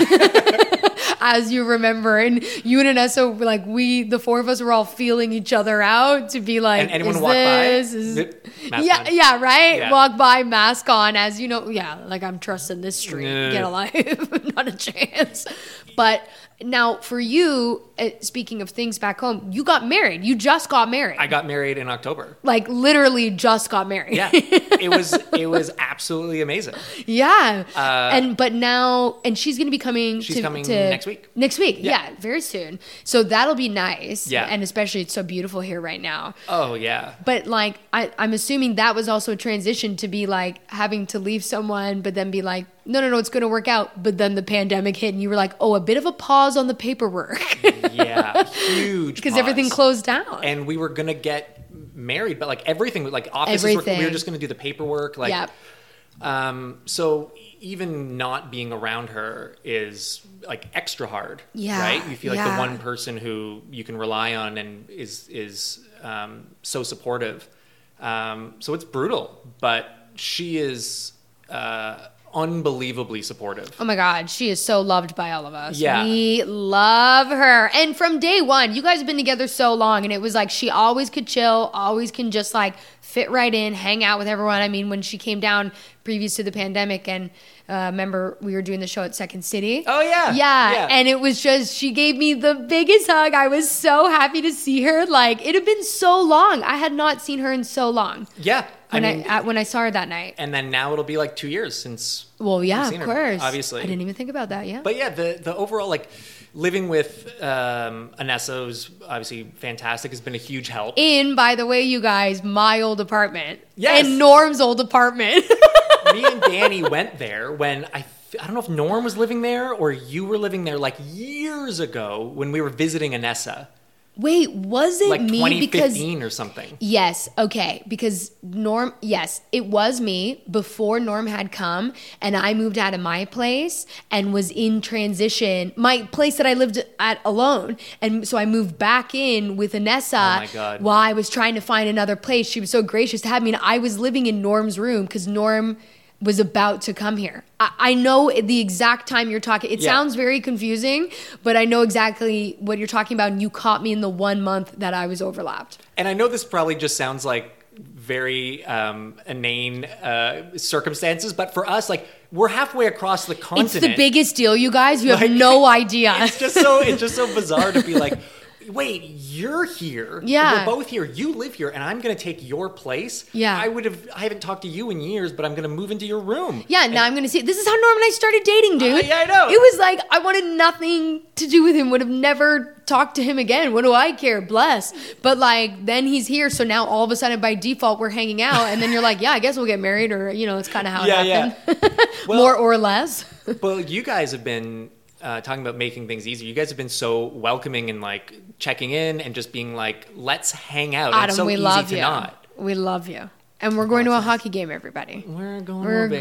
As you remember. And you and Anessa, like the four of us were all feeling each other out to be like, And anyone is walk this, by? is- Zip, mask yeah, on. yeah, right? Yeah. Walk by, mask on, as you know, yeah, like I'm trusting this street. Yeah. Get alive. Not a chance. But now for you, speaking of things back home, you got married. You just got married. I got married in October. Like literally just got married. Yeah. It was absolutely amazing. Yeah. And she's going to be coming She's coming to next week. Next week. Yeah. Yeah. Very soon. So that'll be nice. Yeah. And especially it's so beautiful here right now. Oh, yeah. But like, I'm assuming that was also a transition to be like having to leave someone, but then be like, no, it's going to work out. But then the pandemic hit and you were like, oh, a bit of a pause on the paperwork. Yeah. Huge. Because pause. everything closed down. And we were going to get married, but like everything, like offices, we Everything. were just going to do the paperwork. Like, Yep. So even not being around her is like extra hard. Yeah, Right. You feel like yeah. the one person who you can rely on and is so supportive. So it's brutal, but she is unbelievably supportive. Oh my God, she is so loved by all of us. Yeah. We love her. And from day one, you guys have been together so long, and it was like she always could chill, always can just like fit right in, hang out with everyone. I mean, when she came down previous to the pandemic, and remember we were doing the show at Second City? Oh, yeah. Yeah. Yeah. And it was just, she gave me the biggest hug. I was so happy to see her. Like, it had been so long. I had not seen her in so long. Yeah. When I saw her that night. And then now it'll be like 2 years since. Well, yeah, we've of seen her, course. obviously. I didn't even think about that. Yeah. But yeah, the overall, like, living with Anessa was obviously fantastic. It's been a huge help. In, by the way, you guys, my old apartment. Yes. And Norm's old apartment. Me and Danny went there when I don't know if Norm was living there or you were living there like years ago when we were visiting Anessa. Wait, was it Like me? 2015 or something. Yes, okay. Because yes, it was me before Norm had come, and I moved out of my place and was in transition, my place that I lived at alone. And so I moved back in with Anessa Oh my God. while I was trying to find another place. She was so gracious to have me. And I was living in Norm's room because Norm was about to come here. I know the exact time you're talking. It Yeah. sounds very confusing, but I know exactly what you're talking about. And you caught me in the 1 month that I was overlapped. And I know this probably just sounds like very inane circumstances, but for us, like, we're halfway across the continent. It's the biggest deal, you guys. You have Like, no idea. It's just so bizarre to be like, wait, you're here. Yeah. We're both here. You live here, and I'm going to take your place. Yeah. I haven't talked to you in years, but I'm going to move into your room. Yeah, now I'm going to see. This is how Norm and I started dating, dude. Yeah, I know. It was like, I wanted nothing to do with him, would have never talked to him again. What do I care? Bless. But like, then he's here, so now all of a sudden by default we're hanging out, and then you're like, yeah, I guess we'll get married, or, it's kind of how it happened. Well- More or less. Well, you guys have been talking about making things easier. You guys have been so welcoming and like checking in and just being like, let's hang out. And Adam, it's so we easy love to you. not. We love you. And we're going to a hockey game, everybody. We're going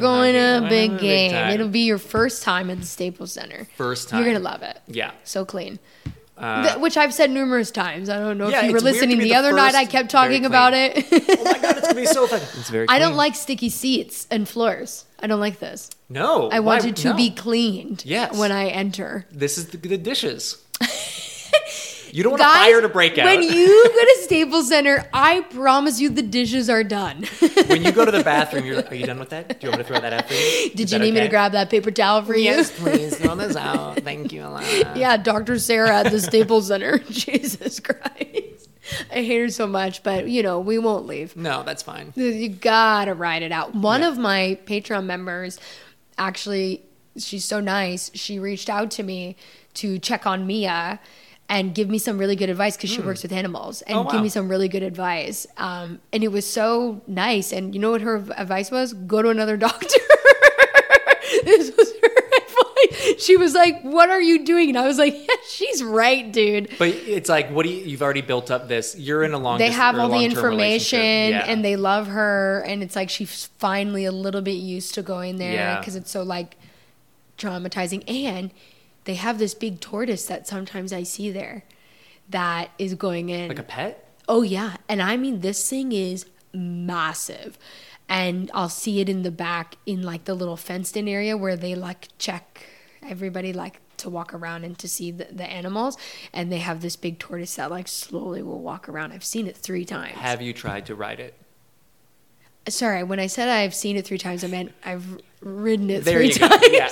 to a big game. time. It'll be your first time at the Staples Center. First time. You're going to love it. Yeah. So clean. Which I've said numerous times. I don't know Yeah, if you were it's weird to listening be the the other night. first I kept very talking clean. about it. Oh my God, it's going to be so fun. It's very clean. I don't like sticky seats and floors. I don't like this. No. I want why- it to no. be cleaned Yes. when I enter. This is the dishes. You don't want a Guys, fire to break out. when you go to Staples Center, I promise you the dishes are done. When you go to the bathroom, you're like, are you done with that? Do you want me to throw that out for you? Did you need me to grab that paper towel for you? Yes, please. Throw this out. Thank you a lot. Yeah, Dr. Sarah at the Staples Center. Jesus Christ. I hate her so much, but we won't leave. No, that's fine. You gotta ride it out. One Yeah. of my Patreon members, actually, she's so nice. She reached out to me to check on Mia and give me some really good advice because she works with animals and Oh, wow. give me some really good advice. And it was so nice. And you know what her advice was? Go to another doctor. This was her advice. She was like, what are you doing? And I was like, yeah, she's right, dude. But it's like, you've already built up this. You're in a They have all the long-term information relationship. Yeah. and they love her. And it's like she's finally a little bit used to going there Yeah. because it's so like traumatizing. And they have this big tortoise that sometimes I see there that is going in. Like a pet? Oh, yeah. And I mean, this thing is massive. And I'll see it in the back in like the little fenced in area where they like check everybody like to walk around and to see the animals. And they have this big tortoise that like slowly will walk around. I've seen it 3 times. Have you tried to ride it? Sorry, when I said I've seen it 3 times, I meant I've ridden it There 3 you go. times. Yeah.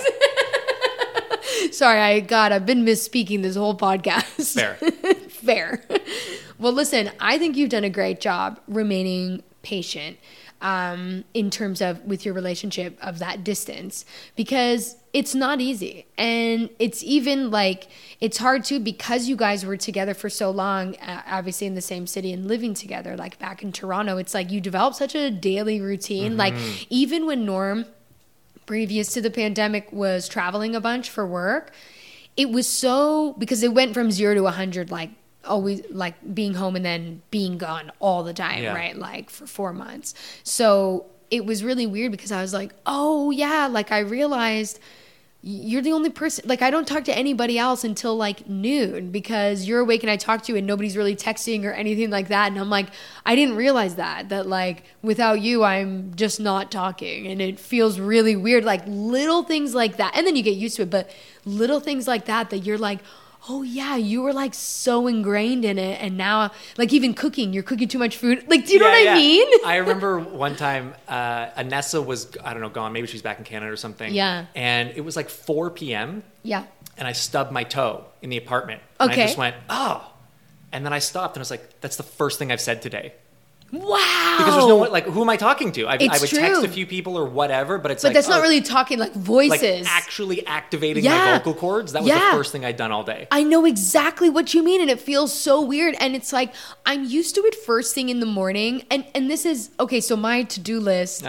Sorry, I've been misspeaking this whole podcast. Fair. Fair. Well, listen, I think you've done a great job remaining patient in terms of with your relationship of that distance because it's not easy. And it's even like, it's hard too because you guys were together for so long, obviously in the same city and living together, like back in Toronto, it's like you develop such a daily routine. Like even when Norm, previous to the pandemic, was traveling a bunch for work, it was so, because it went from 0 to 100, like always like being home and then being gone all the time, Yeah. right? Like for 4 months. So it was really weird because I was like, oh yeah, like I realized you're the only person, like I don't talk to anybody else until like noon because you're awake and I talk to you and nobody's really texting or anything like that. And I'm like, I didn't realize that like without you, I'm just not talking. And it feels really weird, like little things like that. And then you get used to it, but little things like that you're like, oh yeah, you were like so ingrained in it. And now like even cooking, you're cooking too much food. Like, do you know what I mean? I remember one time Anessa was, I don't know, gone. Maybe she's back in Canada or something. Yeah. And it was like 4 p.m. Yeah. and I stubbed my toe in the apartment. And Okay. I just went, oh. And then I stopped and I was like, that's the first thing I've said today. Wow. Because there's no one, like, who am I talking to? I It's would true. text a few people or whatever, but it's But like, that's not oh, really talking like voices. like actually activating Yeah. my vocal cords. That was Yeah. the first thing I'd done all day. I know exactly what you mean, and it feels so weird. And it's like I'm used to it first thing in the morning, and this is okay. So my to-do list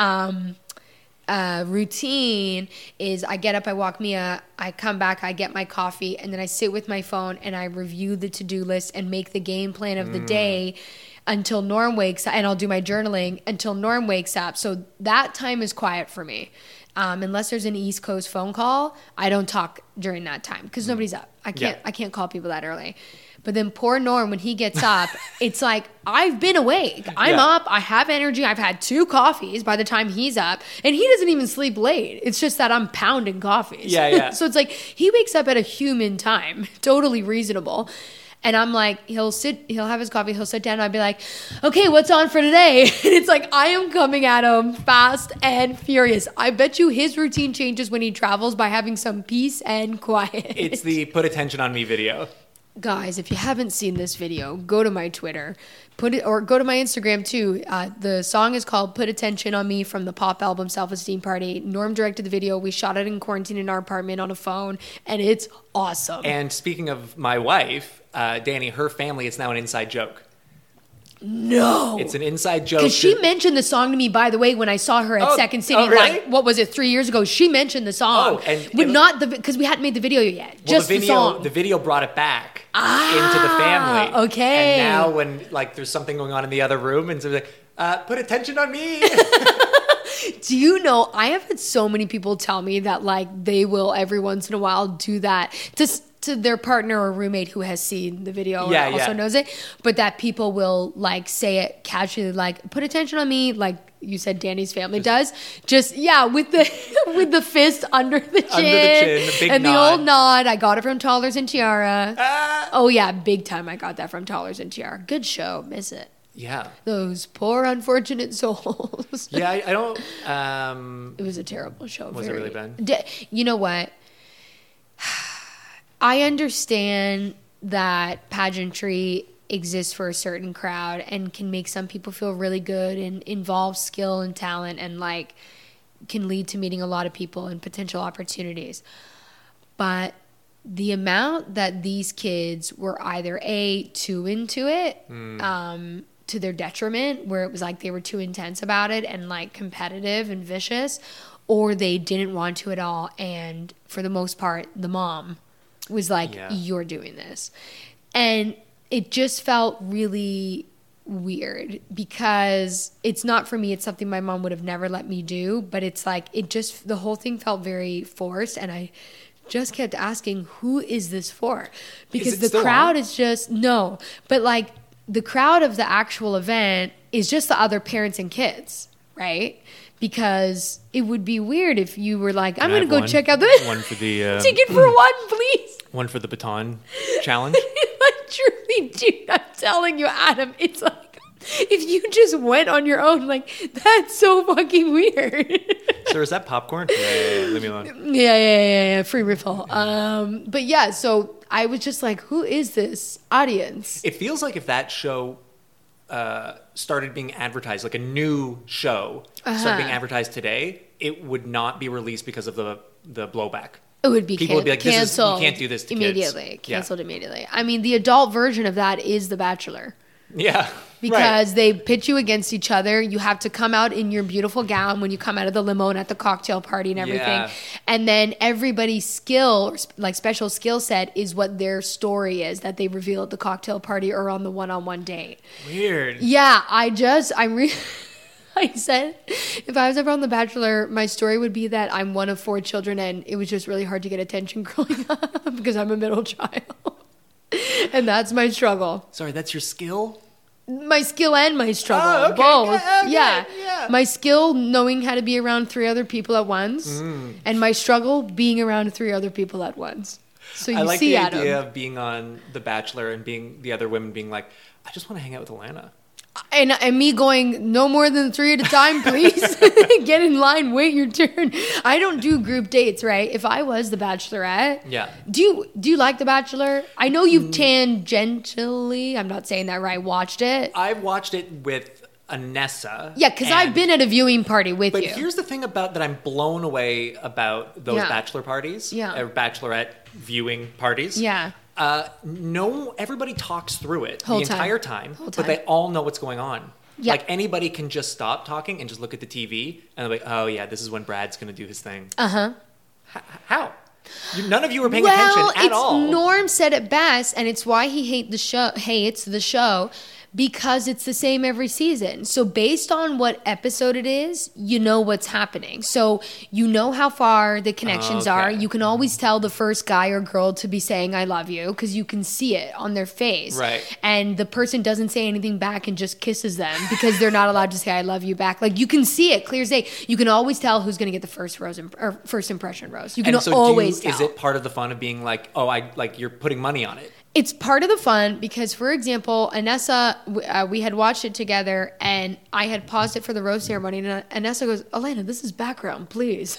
routine is: I get up, I walk Mia, I come back, I get my coffee, and then I sit with my phone and I review the to-do list and make the game plan of the day until Norm wakes up, and I'll do my journaling until Norm wakes up. So that time is quiet for me. Unless there's an East Coast phone call, I don't talk during that time because nobody's up. I can't call people that early. But then poor Norm, when he gets up, it's like, I've been awake. I'm up. I have energy. I've had 2 coffees by the time he's up. And he doesn't even sleep late. It's just that I'm pounding coffees. Yeah. So it's like, he wakes up at a human time. Totally reasonable. And I'm like, he'll have his coffee, he'll sit down, and I'll be like, okay, what's on for today? And it's like, I am coming at him fast and furious. I bet you his routine changes when he travels by having some peace and quiet. It's the put attention on me video. Guys, if you haven't seen this video, go to my Twitter, or go to my Instagram too. The song is called Put Attention on Me from the pop album Self-Esteem Party. Norm directed the video. We shot it in quarantine in our apartment on a phone, and it's awesome. And speaking of my wife, Danny, her family, it's now an inside joke. No. It's an inside joke. Because she mentioned the song to me, by the way, when I saw her at Second City, really? like, what was it, 3 years ago? She mentioned the song. Oh, and but not because we hadn't made the video yet. Well, Just the song. The video brought it back into the family. Okay. And now when like there's something going on in the other room, and so like, put attention on me. Do you know, I have had so many people tell me that like they will every once in a while do that to to their partner or roommate who has seen the video Yeah, and also yeah. knows it, but that people will like say it casually, like put attention on me, like you said Danny's family does, just with the with the fist under the chin, the big and nod. the old nod. I got it from Toddlers and Tiara. Ah. Oh yeah, big time. I got that from Toddlers and Tiara. Good show. Miss it. Yeah. Those poor unfortunate souls. Yeah, I don't. It was a terrible show. Was it really bad? You know what? I understand that pageantry exists for a certain crowd and can make some people feel really good and involve skill and talent and like can lead to meeting a lot of people and potential opportunities. But the amount that these kids were either too into it, to their detriment, where it was like they were too intense about it and like competitive and vicious, or they didn't want to at all. And for the most part, the mom was like, you're doing this. And it just felt really weird because it's not for me. It's something my mom would have never let me do, but it's like, the whole thing felt very forced. And I just kept asking, who is this for? Because the crowd is just, no, but like the crowd of the actual event is just the other parents and kids, right? Because it would be weird if you were like, I'm going to go check out the one for the ticket for one, please. one for the baton challenge. I truly do. I'm telling you, Adam, it's like if you just went on your own, like that's so fucking weird. So is that popcorn? Yeah, leave me alone. Yeah. Free refill. But yeah, so I was just like, who is this audience? It feels like if that show started being advertised, like a new show started being advertised today, it would not be released because of the blowback. It would be People would be like, canceled. you can't do this to immediately. kids. Canceled immediately. I mean, the adult version of that is The Bachelor. Yeah. Because they pit you against each other. You have to come out in your beautiful gown when you come out of the limo and at the cocktail party and everything. Yeah. And then everybody's skill, or like special skill set, is what their story is that they reveal at the cocktail party or on the one-on-one date. Weird. Yeah, I said, if I was ever on The Bachelor, my story would be that I'm one of 4 children and it was just really hard to get attention growing up because I'm a middle child. And that's my struggle. Sorry, that's your skill? My skill and my struggle. Oh, okay, Both. okay, yeah. yeah. My skill, knowing how to be around 3 other people at once. And my struggle, being around 3 other people at once. So you I like see, the Adam. idea of being on The Bachelor and being the other women being like, I just want to hang out with Alana. And me going, no more than 3 at a time, please. Get in line, wait your turn. I don't do group dates, right? If I was the Bachelorette. Yeah. Do you like The Bachelor? I know you've tangentially, I'm not saying that right, watched it. I watched it with Anessa. Yeah, because I've been at a viewing party with But you. here's the thing about that I'm blown away about those bachelor parties. Yeah. Or bachelorette viewing parties. Yeah. Everybody talks through it Whole the time. entire time, Whole but time. they all know what's going on. Yeah. Like anybody can just stop talking and just look at the TV and they're like, oh yeah, this is when Brad's going to do his thing. Uh-huh. How? None of you were paying attention at all. Norm said it best, and it's why he hates the show, because it's the same every season. So based on what episode it is, you know what's happening. So you know how far the connections are. You can always tell the first guy or girl to be saying I love you because you can see it on their face. Right. And the person doesn't say anything back and just kisses them because they're not allowed to say I love you back. Like you can see it clear as day. You can always tell who's going to get the first first impression rose. You can always tell. Is it part of the fun of being like, oh, you're putting money on it? It's part of the fun because, for example, Anessa, we had watched it together and I had paused it for the rose ceremony and Anessa goes, Elena, this is background, please.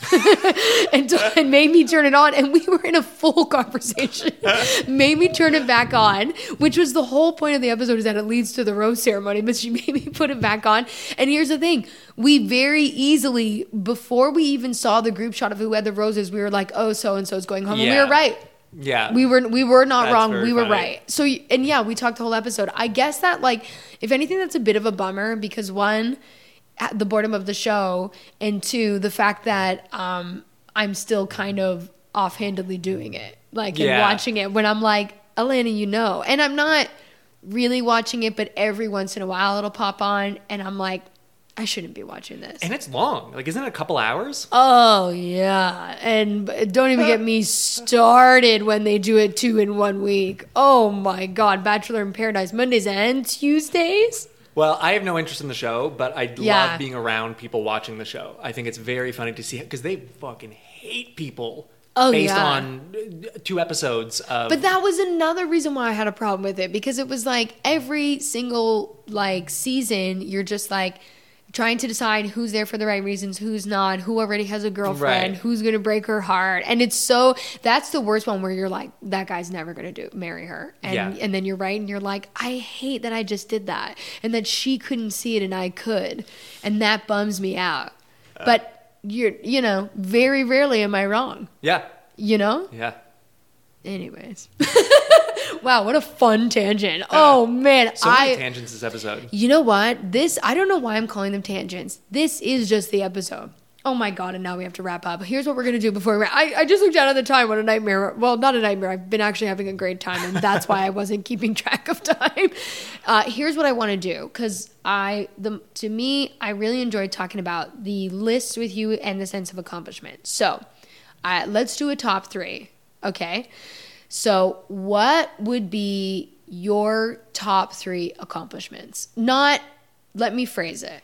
and made me turn it on and we were in a full conversation. Made me turn it back on, which was the whole point of the episode is that it leads to the rose ceremony, but she made me put it back on. And here's the thing. We very easily, before we even saw the group shot of who had the roses, we were like, oh, so-and-so is going home. And we were right. Yeah. We were not That's wrong. very We were funny. right. So, and yeah, we talked the whole episode. I guess that, like, if anything, that's a bit of a bummer because 1, the boredom of the show, and 2, the fact that I'm still kind of offhandedly doing it, like, and watching it when I'm like, Elena, you know, and I'm not really watching it, but every once in a while it'll pop on and I'm like, I shouldn't be watching this. And it's long. Like, isn't it a couple hours? Oh, yeah. And don't even get me started when they do it 2 in 1 week. Oh, my God. Bachelor in Paradise, Mondays and Tuesdays? Well, I have no interest in the show, but I Yeah. love being around people watching the show. I think it's very funny to see because they fucking hate people based yeah. on 2 episodes of. But that was another reason why I had a problem with it, because it was like every single like season, you're just like trying to decide who's there for the right reasons, who's not, who already has a girlfriend, Right. who's going to break her heart. And that's the worst one where you're like, that guy's never going to marry her. And, Yeah. and then you're right. And you're like, I hate that I just did that. And that she couldn't see it and I could. And that bums me out. But very rarely am I wrong, Yeah. Yeah. Anyways. Wow, what a fun tangent. Oh, man. So many tangents this episode. You know what? I don't know why I'm calling them tangents. This is just the episode. Oh my God, and now we have to wrap up. Here's what we're going to do before we wrap. I just looked down at the time. What a nightmare. Well, not a nightmare. I've been actually having a great time, and that's why I wasn't keeping track of time. Here's what I want to do, because to me, I really enjoyed talking about the list with you and the sense of accomplishment. So let's do a top 3, okay? So what would be your top 3 accomplishments? Let me phrase it,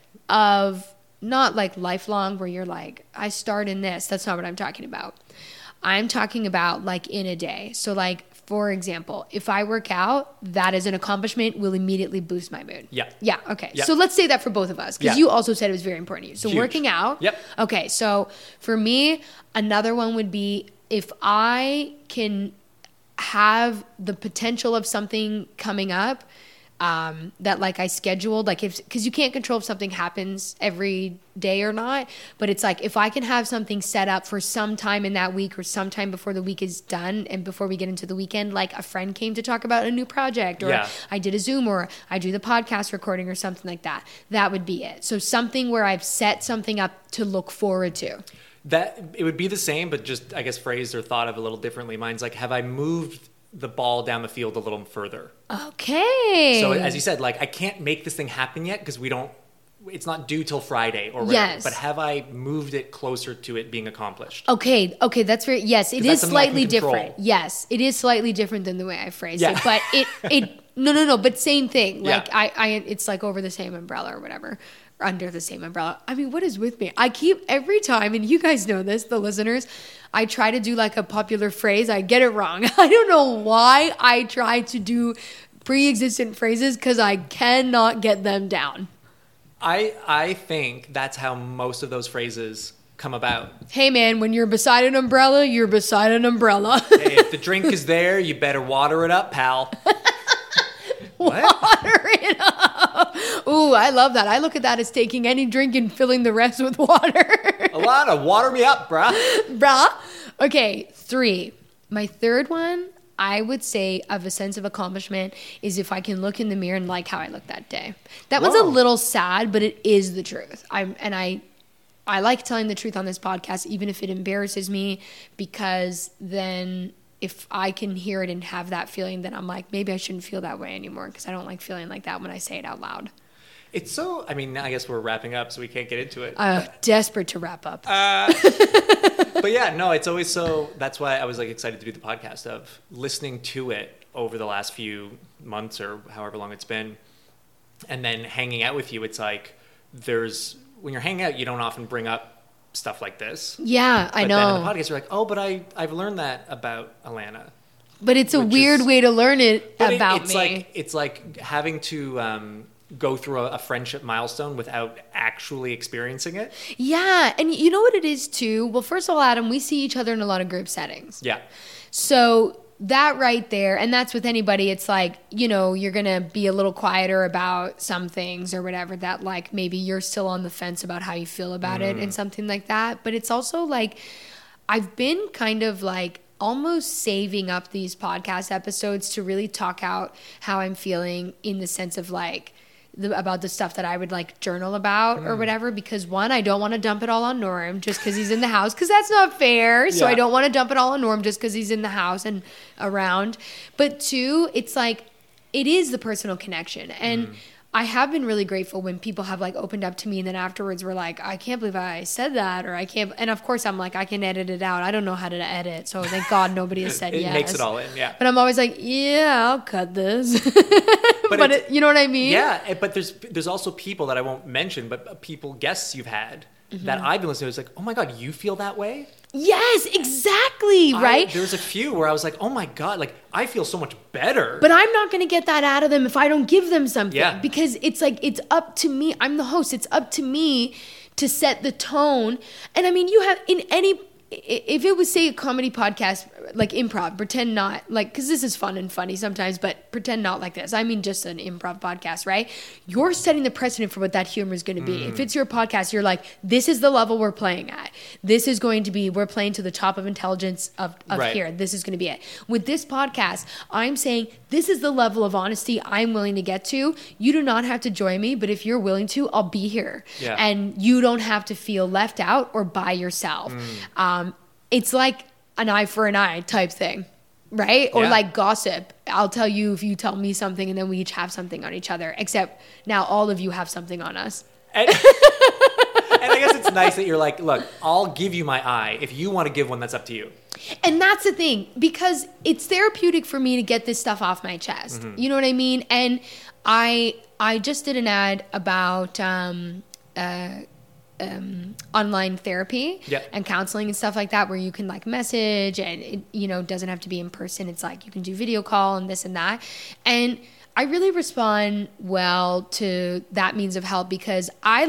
not like lifelong where you're like, I start in this. That's not what I'm talking about. I'm talking about like in a day. So like, for example, if I work out, that is an accomplishment, will immediately boost my mood. Yeah. Yeah, okay. Yeah. So let's say that for both of us, because Yeah. you also said it was very important to you. So Huge. working out. Yep. Okay, so for me, another one would be if I can have the potential of something coming up that like I scheduled, like because you can't control if something happens every day or not, but it's like if I can have something set up for some time in that week or sometime before the week is done and before we get into the weekend, like a friend came to talk about a new project, or Yeah. I did a Zoom, or I do the podcast recording or something like that, that would be it. So something where I've set something up to look forward to. That it would be the same, but just I guess phrased or thought of a little differently. Mine's like, have I moved the ball down the field a little further? Okay. So as you said, like I can't make this thing happen yet because it's not due till Friday or whatever. Yes. But have I moved it closer to it being accomplished? Okay, that's very, yes, it 'Cause is that's something I can slightly control. different. Yes, it is slightly different than the way I phrased Yeah. it, but no, but same thing. Like Yeah. it's like over the same umbrella or whatever, or under the same umbrella. I mean, what is with me? I keep every time, and you guys know this, the listeners, I try to do like a popular phrase. I get it wrong. I don't know why I try to do pre-existent phrases, because I cannot get them down. I think that's how most of those phrases come about. Hey man, when you're beside an umbrella, you're beside an umbrella. Hey, if the drink is there, you better water it up, pal. What? Water it up. Ooh, I love that. I look at that as taking any drink and filling the rest with water. A lot of water me up, bruh. Bruh. Okay, 3. My third one, I would say, of a sense of accomplishment is if I can look in the mirror and like how I look that day. That one's a Whoa. little sad, but it is the truth. I like telling the truth on this podcast, even if it embarrasses me, because then if I can hear it and have that feeling, then I'm like, maybe I shouldn't feel that way anymore, because I don't like feeling like that when I say it out loud. It's so, I mean, I guess we're wrapping up, so we can't get into it. Desperate to wrap up. But yeah, no, it's always so, that's why I was like excited to do the podcast, of listening to it over the last few months or however long it's been. And then hanging out with you, it's like when you're hanging out, you don't often bring up stuff like this. Yeah, I But know. then in the podcast, you're like, oh, but I've learned that about Alana. But it's a Which weird is- way to learn it But about it's me. It's like having to go through a friendship milestone without actually experiencing it. Yeah, and you know what it is too? Well, first of all, Adam, we see each other in a lot of group settings. Yeah. So that right there, and that's with anybody, it's like, you're going to be a little quieter about some things or whatever, that like maybe you're still on the fence about how you feel about it and something like that. But it's also like, I've been kind of like almost saving up these podcast episodes to really talk out how I'm feeling, in the sense of like, about the stuff that I would like journal about or whatever, because one, I don't want to dump it all on Norm just because he's in the house, because that's not fair. So Yeah. I don't want to dump it all on Norm just because he's in the house and around. But two, it's like, it is the personal connection. And I have been really grateful when people have like opened up to me and then afterwards were like, I can't believe I said that, or I can't. And of course I'm like, I can edit it out. I don't know how to edit. So thank God nobody has said It yes. makes it all in, yeah. But I'm always like, yeah, I'll cut this. But you know what I mean? Yeah, but there's also people that I won't mention, but guests you've had that I've been listening to. It's like, oh my God, you feel that way? Yes, exactly, right? There's a few where I was like, oh my God, like I feel so much better. But I'm not going to get that out of them if I don't give them something. Yeah. Because it's like, it's up to me. I'm the host. It's up to me to set the tone. And I mean, you have if it was, say, a comedy podcast, like improv, pretend not, like, because this is fun and funny sometimes, but pretend not like this. I mean, just an improv podcast, right? You're setting the precedent for what that humor is going to be. If it's your podcast, you're like, this is the level we're playing at. This is going to be, we're playing to the top of intelligence of Right. here. This is going to be it. With this podcast, I'm saying, this is the level of honesty I'm willing to get to. You do not have to join me, but if you're willing to, I'll be here. Yeah. And you don't have to feel left out or by yourself. It's like an eye for an eye type thing, right? Or Yeah. like gossip. I'll tell you if you tell me something, and then we each have something on each other, except now all of you have something on us. And I guess it's nice that you're like, look, I'll give you my eye. If you want to give one, that's up to you. And that's the thing, because it's therapeutic for me to get this stuff off my chest. You know what I mean? And I just did an ad about online therapy Yep. and counseling and stuff like that, where you can like message, and it doesn't have to be in person. It's like you can do video call and this and that. And I really respond well to that means of help, because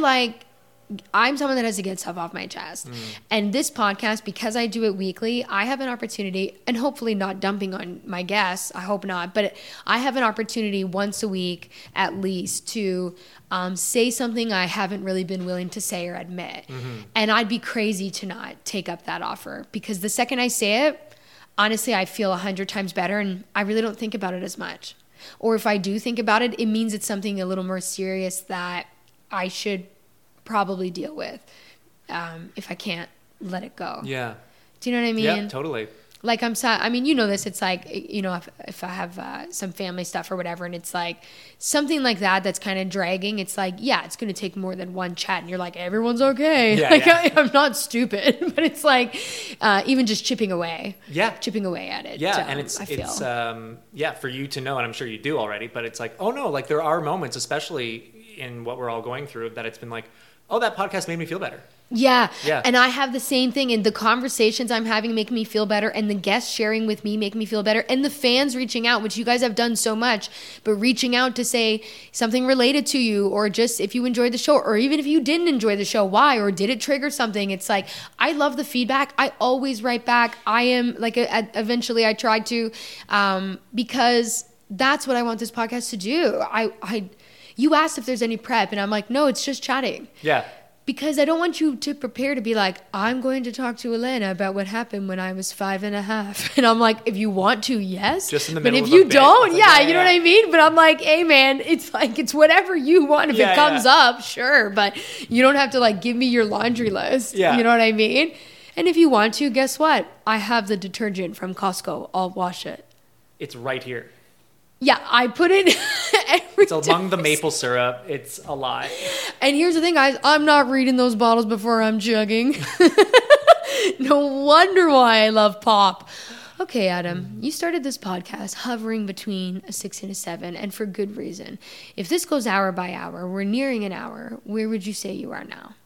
I'm someone that has to get stuff off my chest. And this podcast, because I do it weekly, I have an opportunity, and hopefully not dumping on my guests, I hope not, but I have an opportunity once a week at least to say something I haven't really been willing to say or admit. And I'd be crazy to not take up that offer, because the second I say it, honestly, I feel 100 times better, and I really don't think about it as much. Or if I do think about it, it means it's something a little more serious that I should probably deal with if I can't let it go. Yeah. Do you know what I mean? Yeah, totally. Like I mean, you know this, it's like, if I have some family stuff or whatever, and it's like something like that's kind of dragging, it's like, yeah, it's going to take more than one chat, and you're like, everyone's okay. Yeah, like, yeah. I'm not stupid, but it's like, even just chipping away at it. Yeah, and I feel. it's for you to know, and I'm sure you do already, but it's like, oh no, like there are moments, especially in what we're all going through, that it's been like, oh, that podcast made me feel better. Yeah. Yeah. And I have the same thing. And the conversations I'm having make me feel better. And the guests sharing with me make me feel better. And the fans reaching out, which you guys have done so much, but reaching out to say something related to you, or just if you enjoyed the show, or even if you didn't enjoy the show, why, or did it trigger something? It's like, I love the feedback. I always write back. I am like, eventually I tried to, because that's what I want this podcast to do. You asked if there's any prep, and I'm like, no, it's just chatting. Yeah. Because I don't want you to prepare to be like, I'm going to talk to Elena about what happened when I was 5.5. And I'm like, if you want to, yes. Just in the but middle if of a you bit, don't, it's like, you know what I mean? But I'm like, hey man, it's like, it's whatever you want. If it comes up, sure. But you don't have to like give me your laundry list. Yeah. You know what I mean? And if you want to, guess what? I have the detergent from Costco. I'll wash it. It's right here. Yeah, I put it every It's among the maple syrup. It's a lot. And here's the thing, guys. I'm not reading those bottles before I'm chugging. No wonder why I love pop. Okay, Adam, you started this podcast hovering between a 6 and a 7, and for good reason. If this goes hour by hour, we're nearing an hour, where would you say you are now?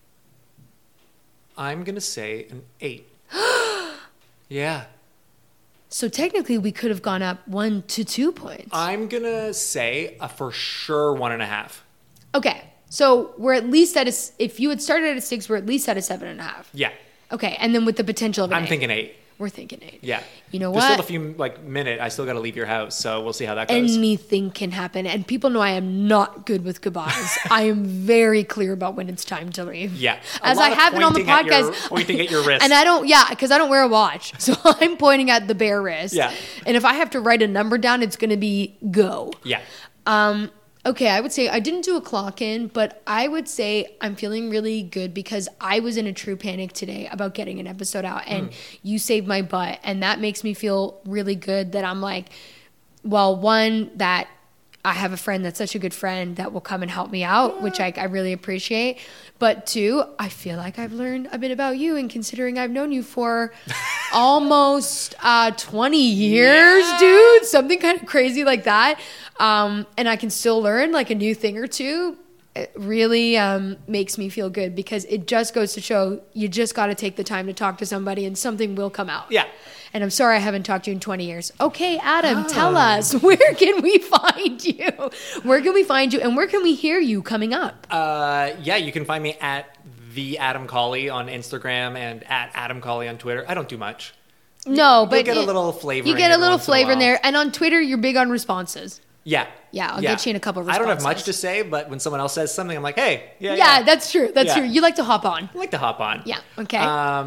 I'm going to say an 8. Yeah. So technically, we could have gone up 1 to 2 points. I'm going to say a for sure 1.5. Okay, so we're at least at if you had started at a 6, we're at least at a 7.5. Yeah. Okay, and then with the potential of an 8. I'm thinking 8. We're thinking 8. Yeah. You know There's what? still a few minute. I still got to leave your house, so we'll see how that goes. Anything can happen, and people know I am not good with goodbyes. I am very clear about when it's time to leave. Yeah. As I have been on the podcast. Pointing at your wrist. And I don't, because I don't wear a watch. So I'm pointing at the bare wrist. Yeah. And if I have to write a number down, it's going to be go. Yeah. Okay, I would say I didn't do a clock in, but I would say I'm feeling really good because I was in a true panic today about getting an episode out, and you saved my butt, and that makes me feel really good that I'm like, well, one, that I have a friend that's such a good friend that will come and help me out, which I really appreciate. But 2, I feel like I've learned a bit about you, and considering I've known you for almost 20 years, dude, something kind of crazy like that. And I can still learn like a new thing or two. It really makes me feel good, because it just goes to show you just got to take the time to talk to somebody and something will come out. Yeah. And I'm sorry I haven't talked to you in 20 years. Okay, Adam, tell us, where can we find you? Where can we find you, and where can we hear you coming up? Yeah, you can find me at the Adam Colley on Instagram and at Adam Colley on Twitter. I don't do much. No, but you get a little flavor. You get a little flavor in there. And on Twitter, you're big on responses. Yeah. Yeah, I'll get you in a couple of responses. I don't have much to say, but when someone else says something, I'm like, hey, yeah. That's true. That's true. You like to hop on. I like to hop on. Yeah, okay.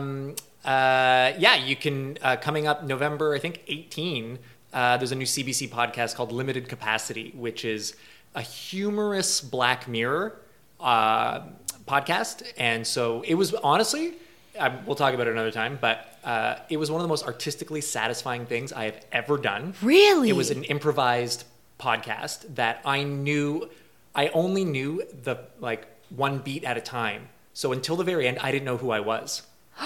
You can, coming up November, I think 18, there's a new CBC podcast called Limited Capacity, which is a humorous Black Mirror podcast. And so it was honestly, we'll talk about it another time, but it was one of the most artistically satisfying things I have ever done. Really? It was an improvised podcast that I only knew the one beat at a time. So until the very end, I didn't know who I was.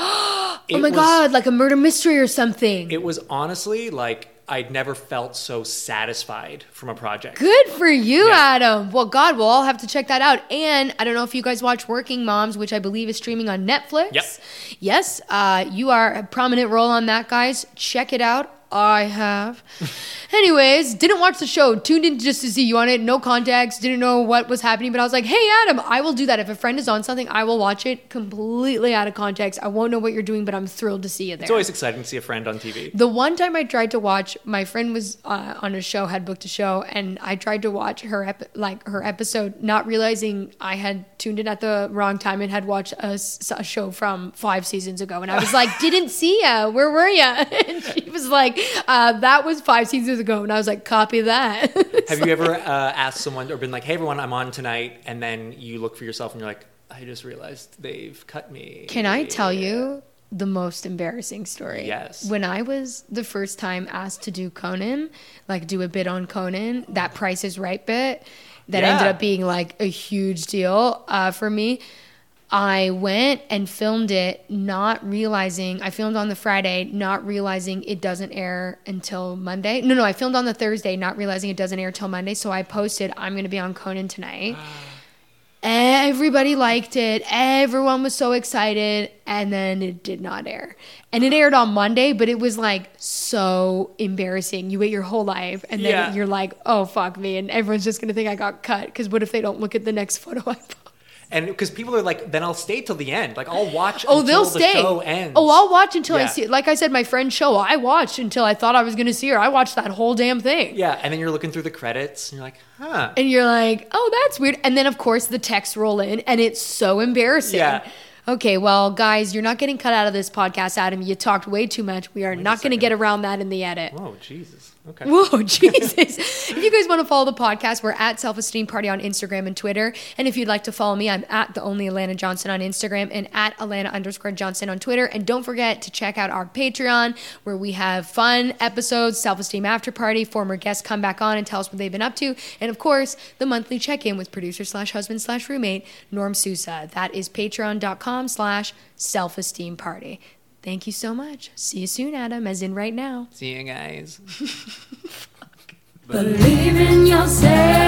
Oh my God, like a murder mystery or something. It was honestly like I'd never felt so satisfied from a project. Good for you, Adam. Well, God, we'll all have to check that out. And I don't know if you guys watch Working Moms, which I believe is streaming on Netflix. Yep. Yes, you are a prominent role on that, guys. Check it out. I have. Anyways, didn't watch the show. Tuned in just to see you on it. No context. Didn't know what was happening. But I was like, hey, Adam, I will do that. If a friend is on something, I will watch it completely out of context. I won't know what you're doing, but I'm thrilled to see you there. It's always exciting to see a friend on TV. The one time I tried to watch, my friend was on a show, had booked a show, and I tried to watch her episode, not realizing I had tuned in at the wrong time and had watched a show from 5 seasons ago. And I was like, didn't see ya. Where were ya? And she was like, that was 5 seasons ago. And I was like, copy that. Have you ever asked someone or been like, hey, everyone, I'm on tonight. And then you look for yourself and you're like, I just realized they've cut me. Can I tell you the most embarrassing story? Yes. When I was the first time asked to do Conan, like do a bit on Conan, that Price is Right bit, that ended up being like a huge deal for me. I went and filmed it, not realizing, I filmed on the Friday, not realizing it doesn't air until Monday. No, I filmed on the Thursday, not realizing it doesn't air until Monday. So I posted, I'm going to be on Conan tonight. Everybody liked it. Everyone was so excited. And then it did not air. And it aired on Monday, but it was like so embarrassing. You wait your whole life and then you're like, oh, fuck me. And everyone's just going to think I got cut. Because what if they don't look at the next photo I post? And because people are like, then I'll stay till the end. Like, I'll watch until the show ends. Oh, I'll watch until I see it. Like I said, my friend's show, I watched until I thought I was going to see her. I watched that whole damn thing. Yeah, and then you're looking through the credits, and you're like, huh. And you're like, oh, that's weird. And then, of course, the texts roll in, and it's so embarrassing. Yeah. Okay, well, guys, you're not getting cut out of this podcast, Adam. You talked way too much. We are not going to get around that in the edit. Oh, Jesus. Okay. Whoa, Jesus. If you guys want to follow the podcast, we're at Self Esteem Party on Instagram and Twitter. And if you'd like to follow me, I'm at The Only Alana Johnson on Instagram and at Alana_Johnson on Twitter. And don't forget to check out our Patreon, where we have fun episodes, Self Esteem After Party, former guests come back on and tell us what they've been up to. And of course, the monthly check-in with producer/husband/roommate, Norm Sousa. That is patreon.com/selfesteem party. Thank you so much. See you soon, Adam, as in right now. See you guys. Believe in yourself.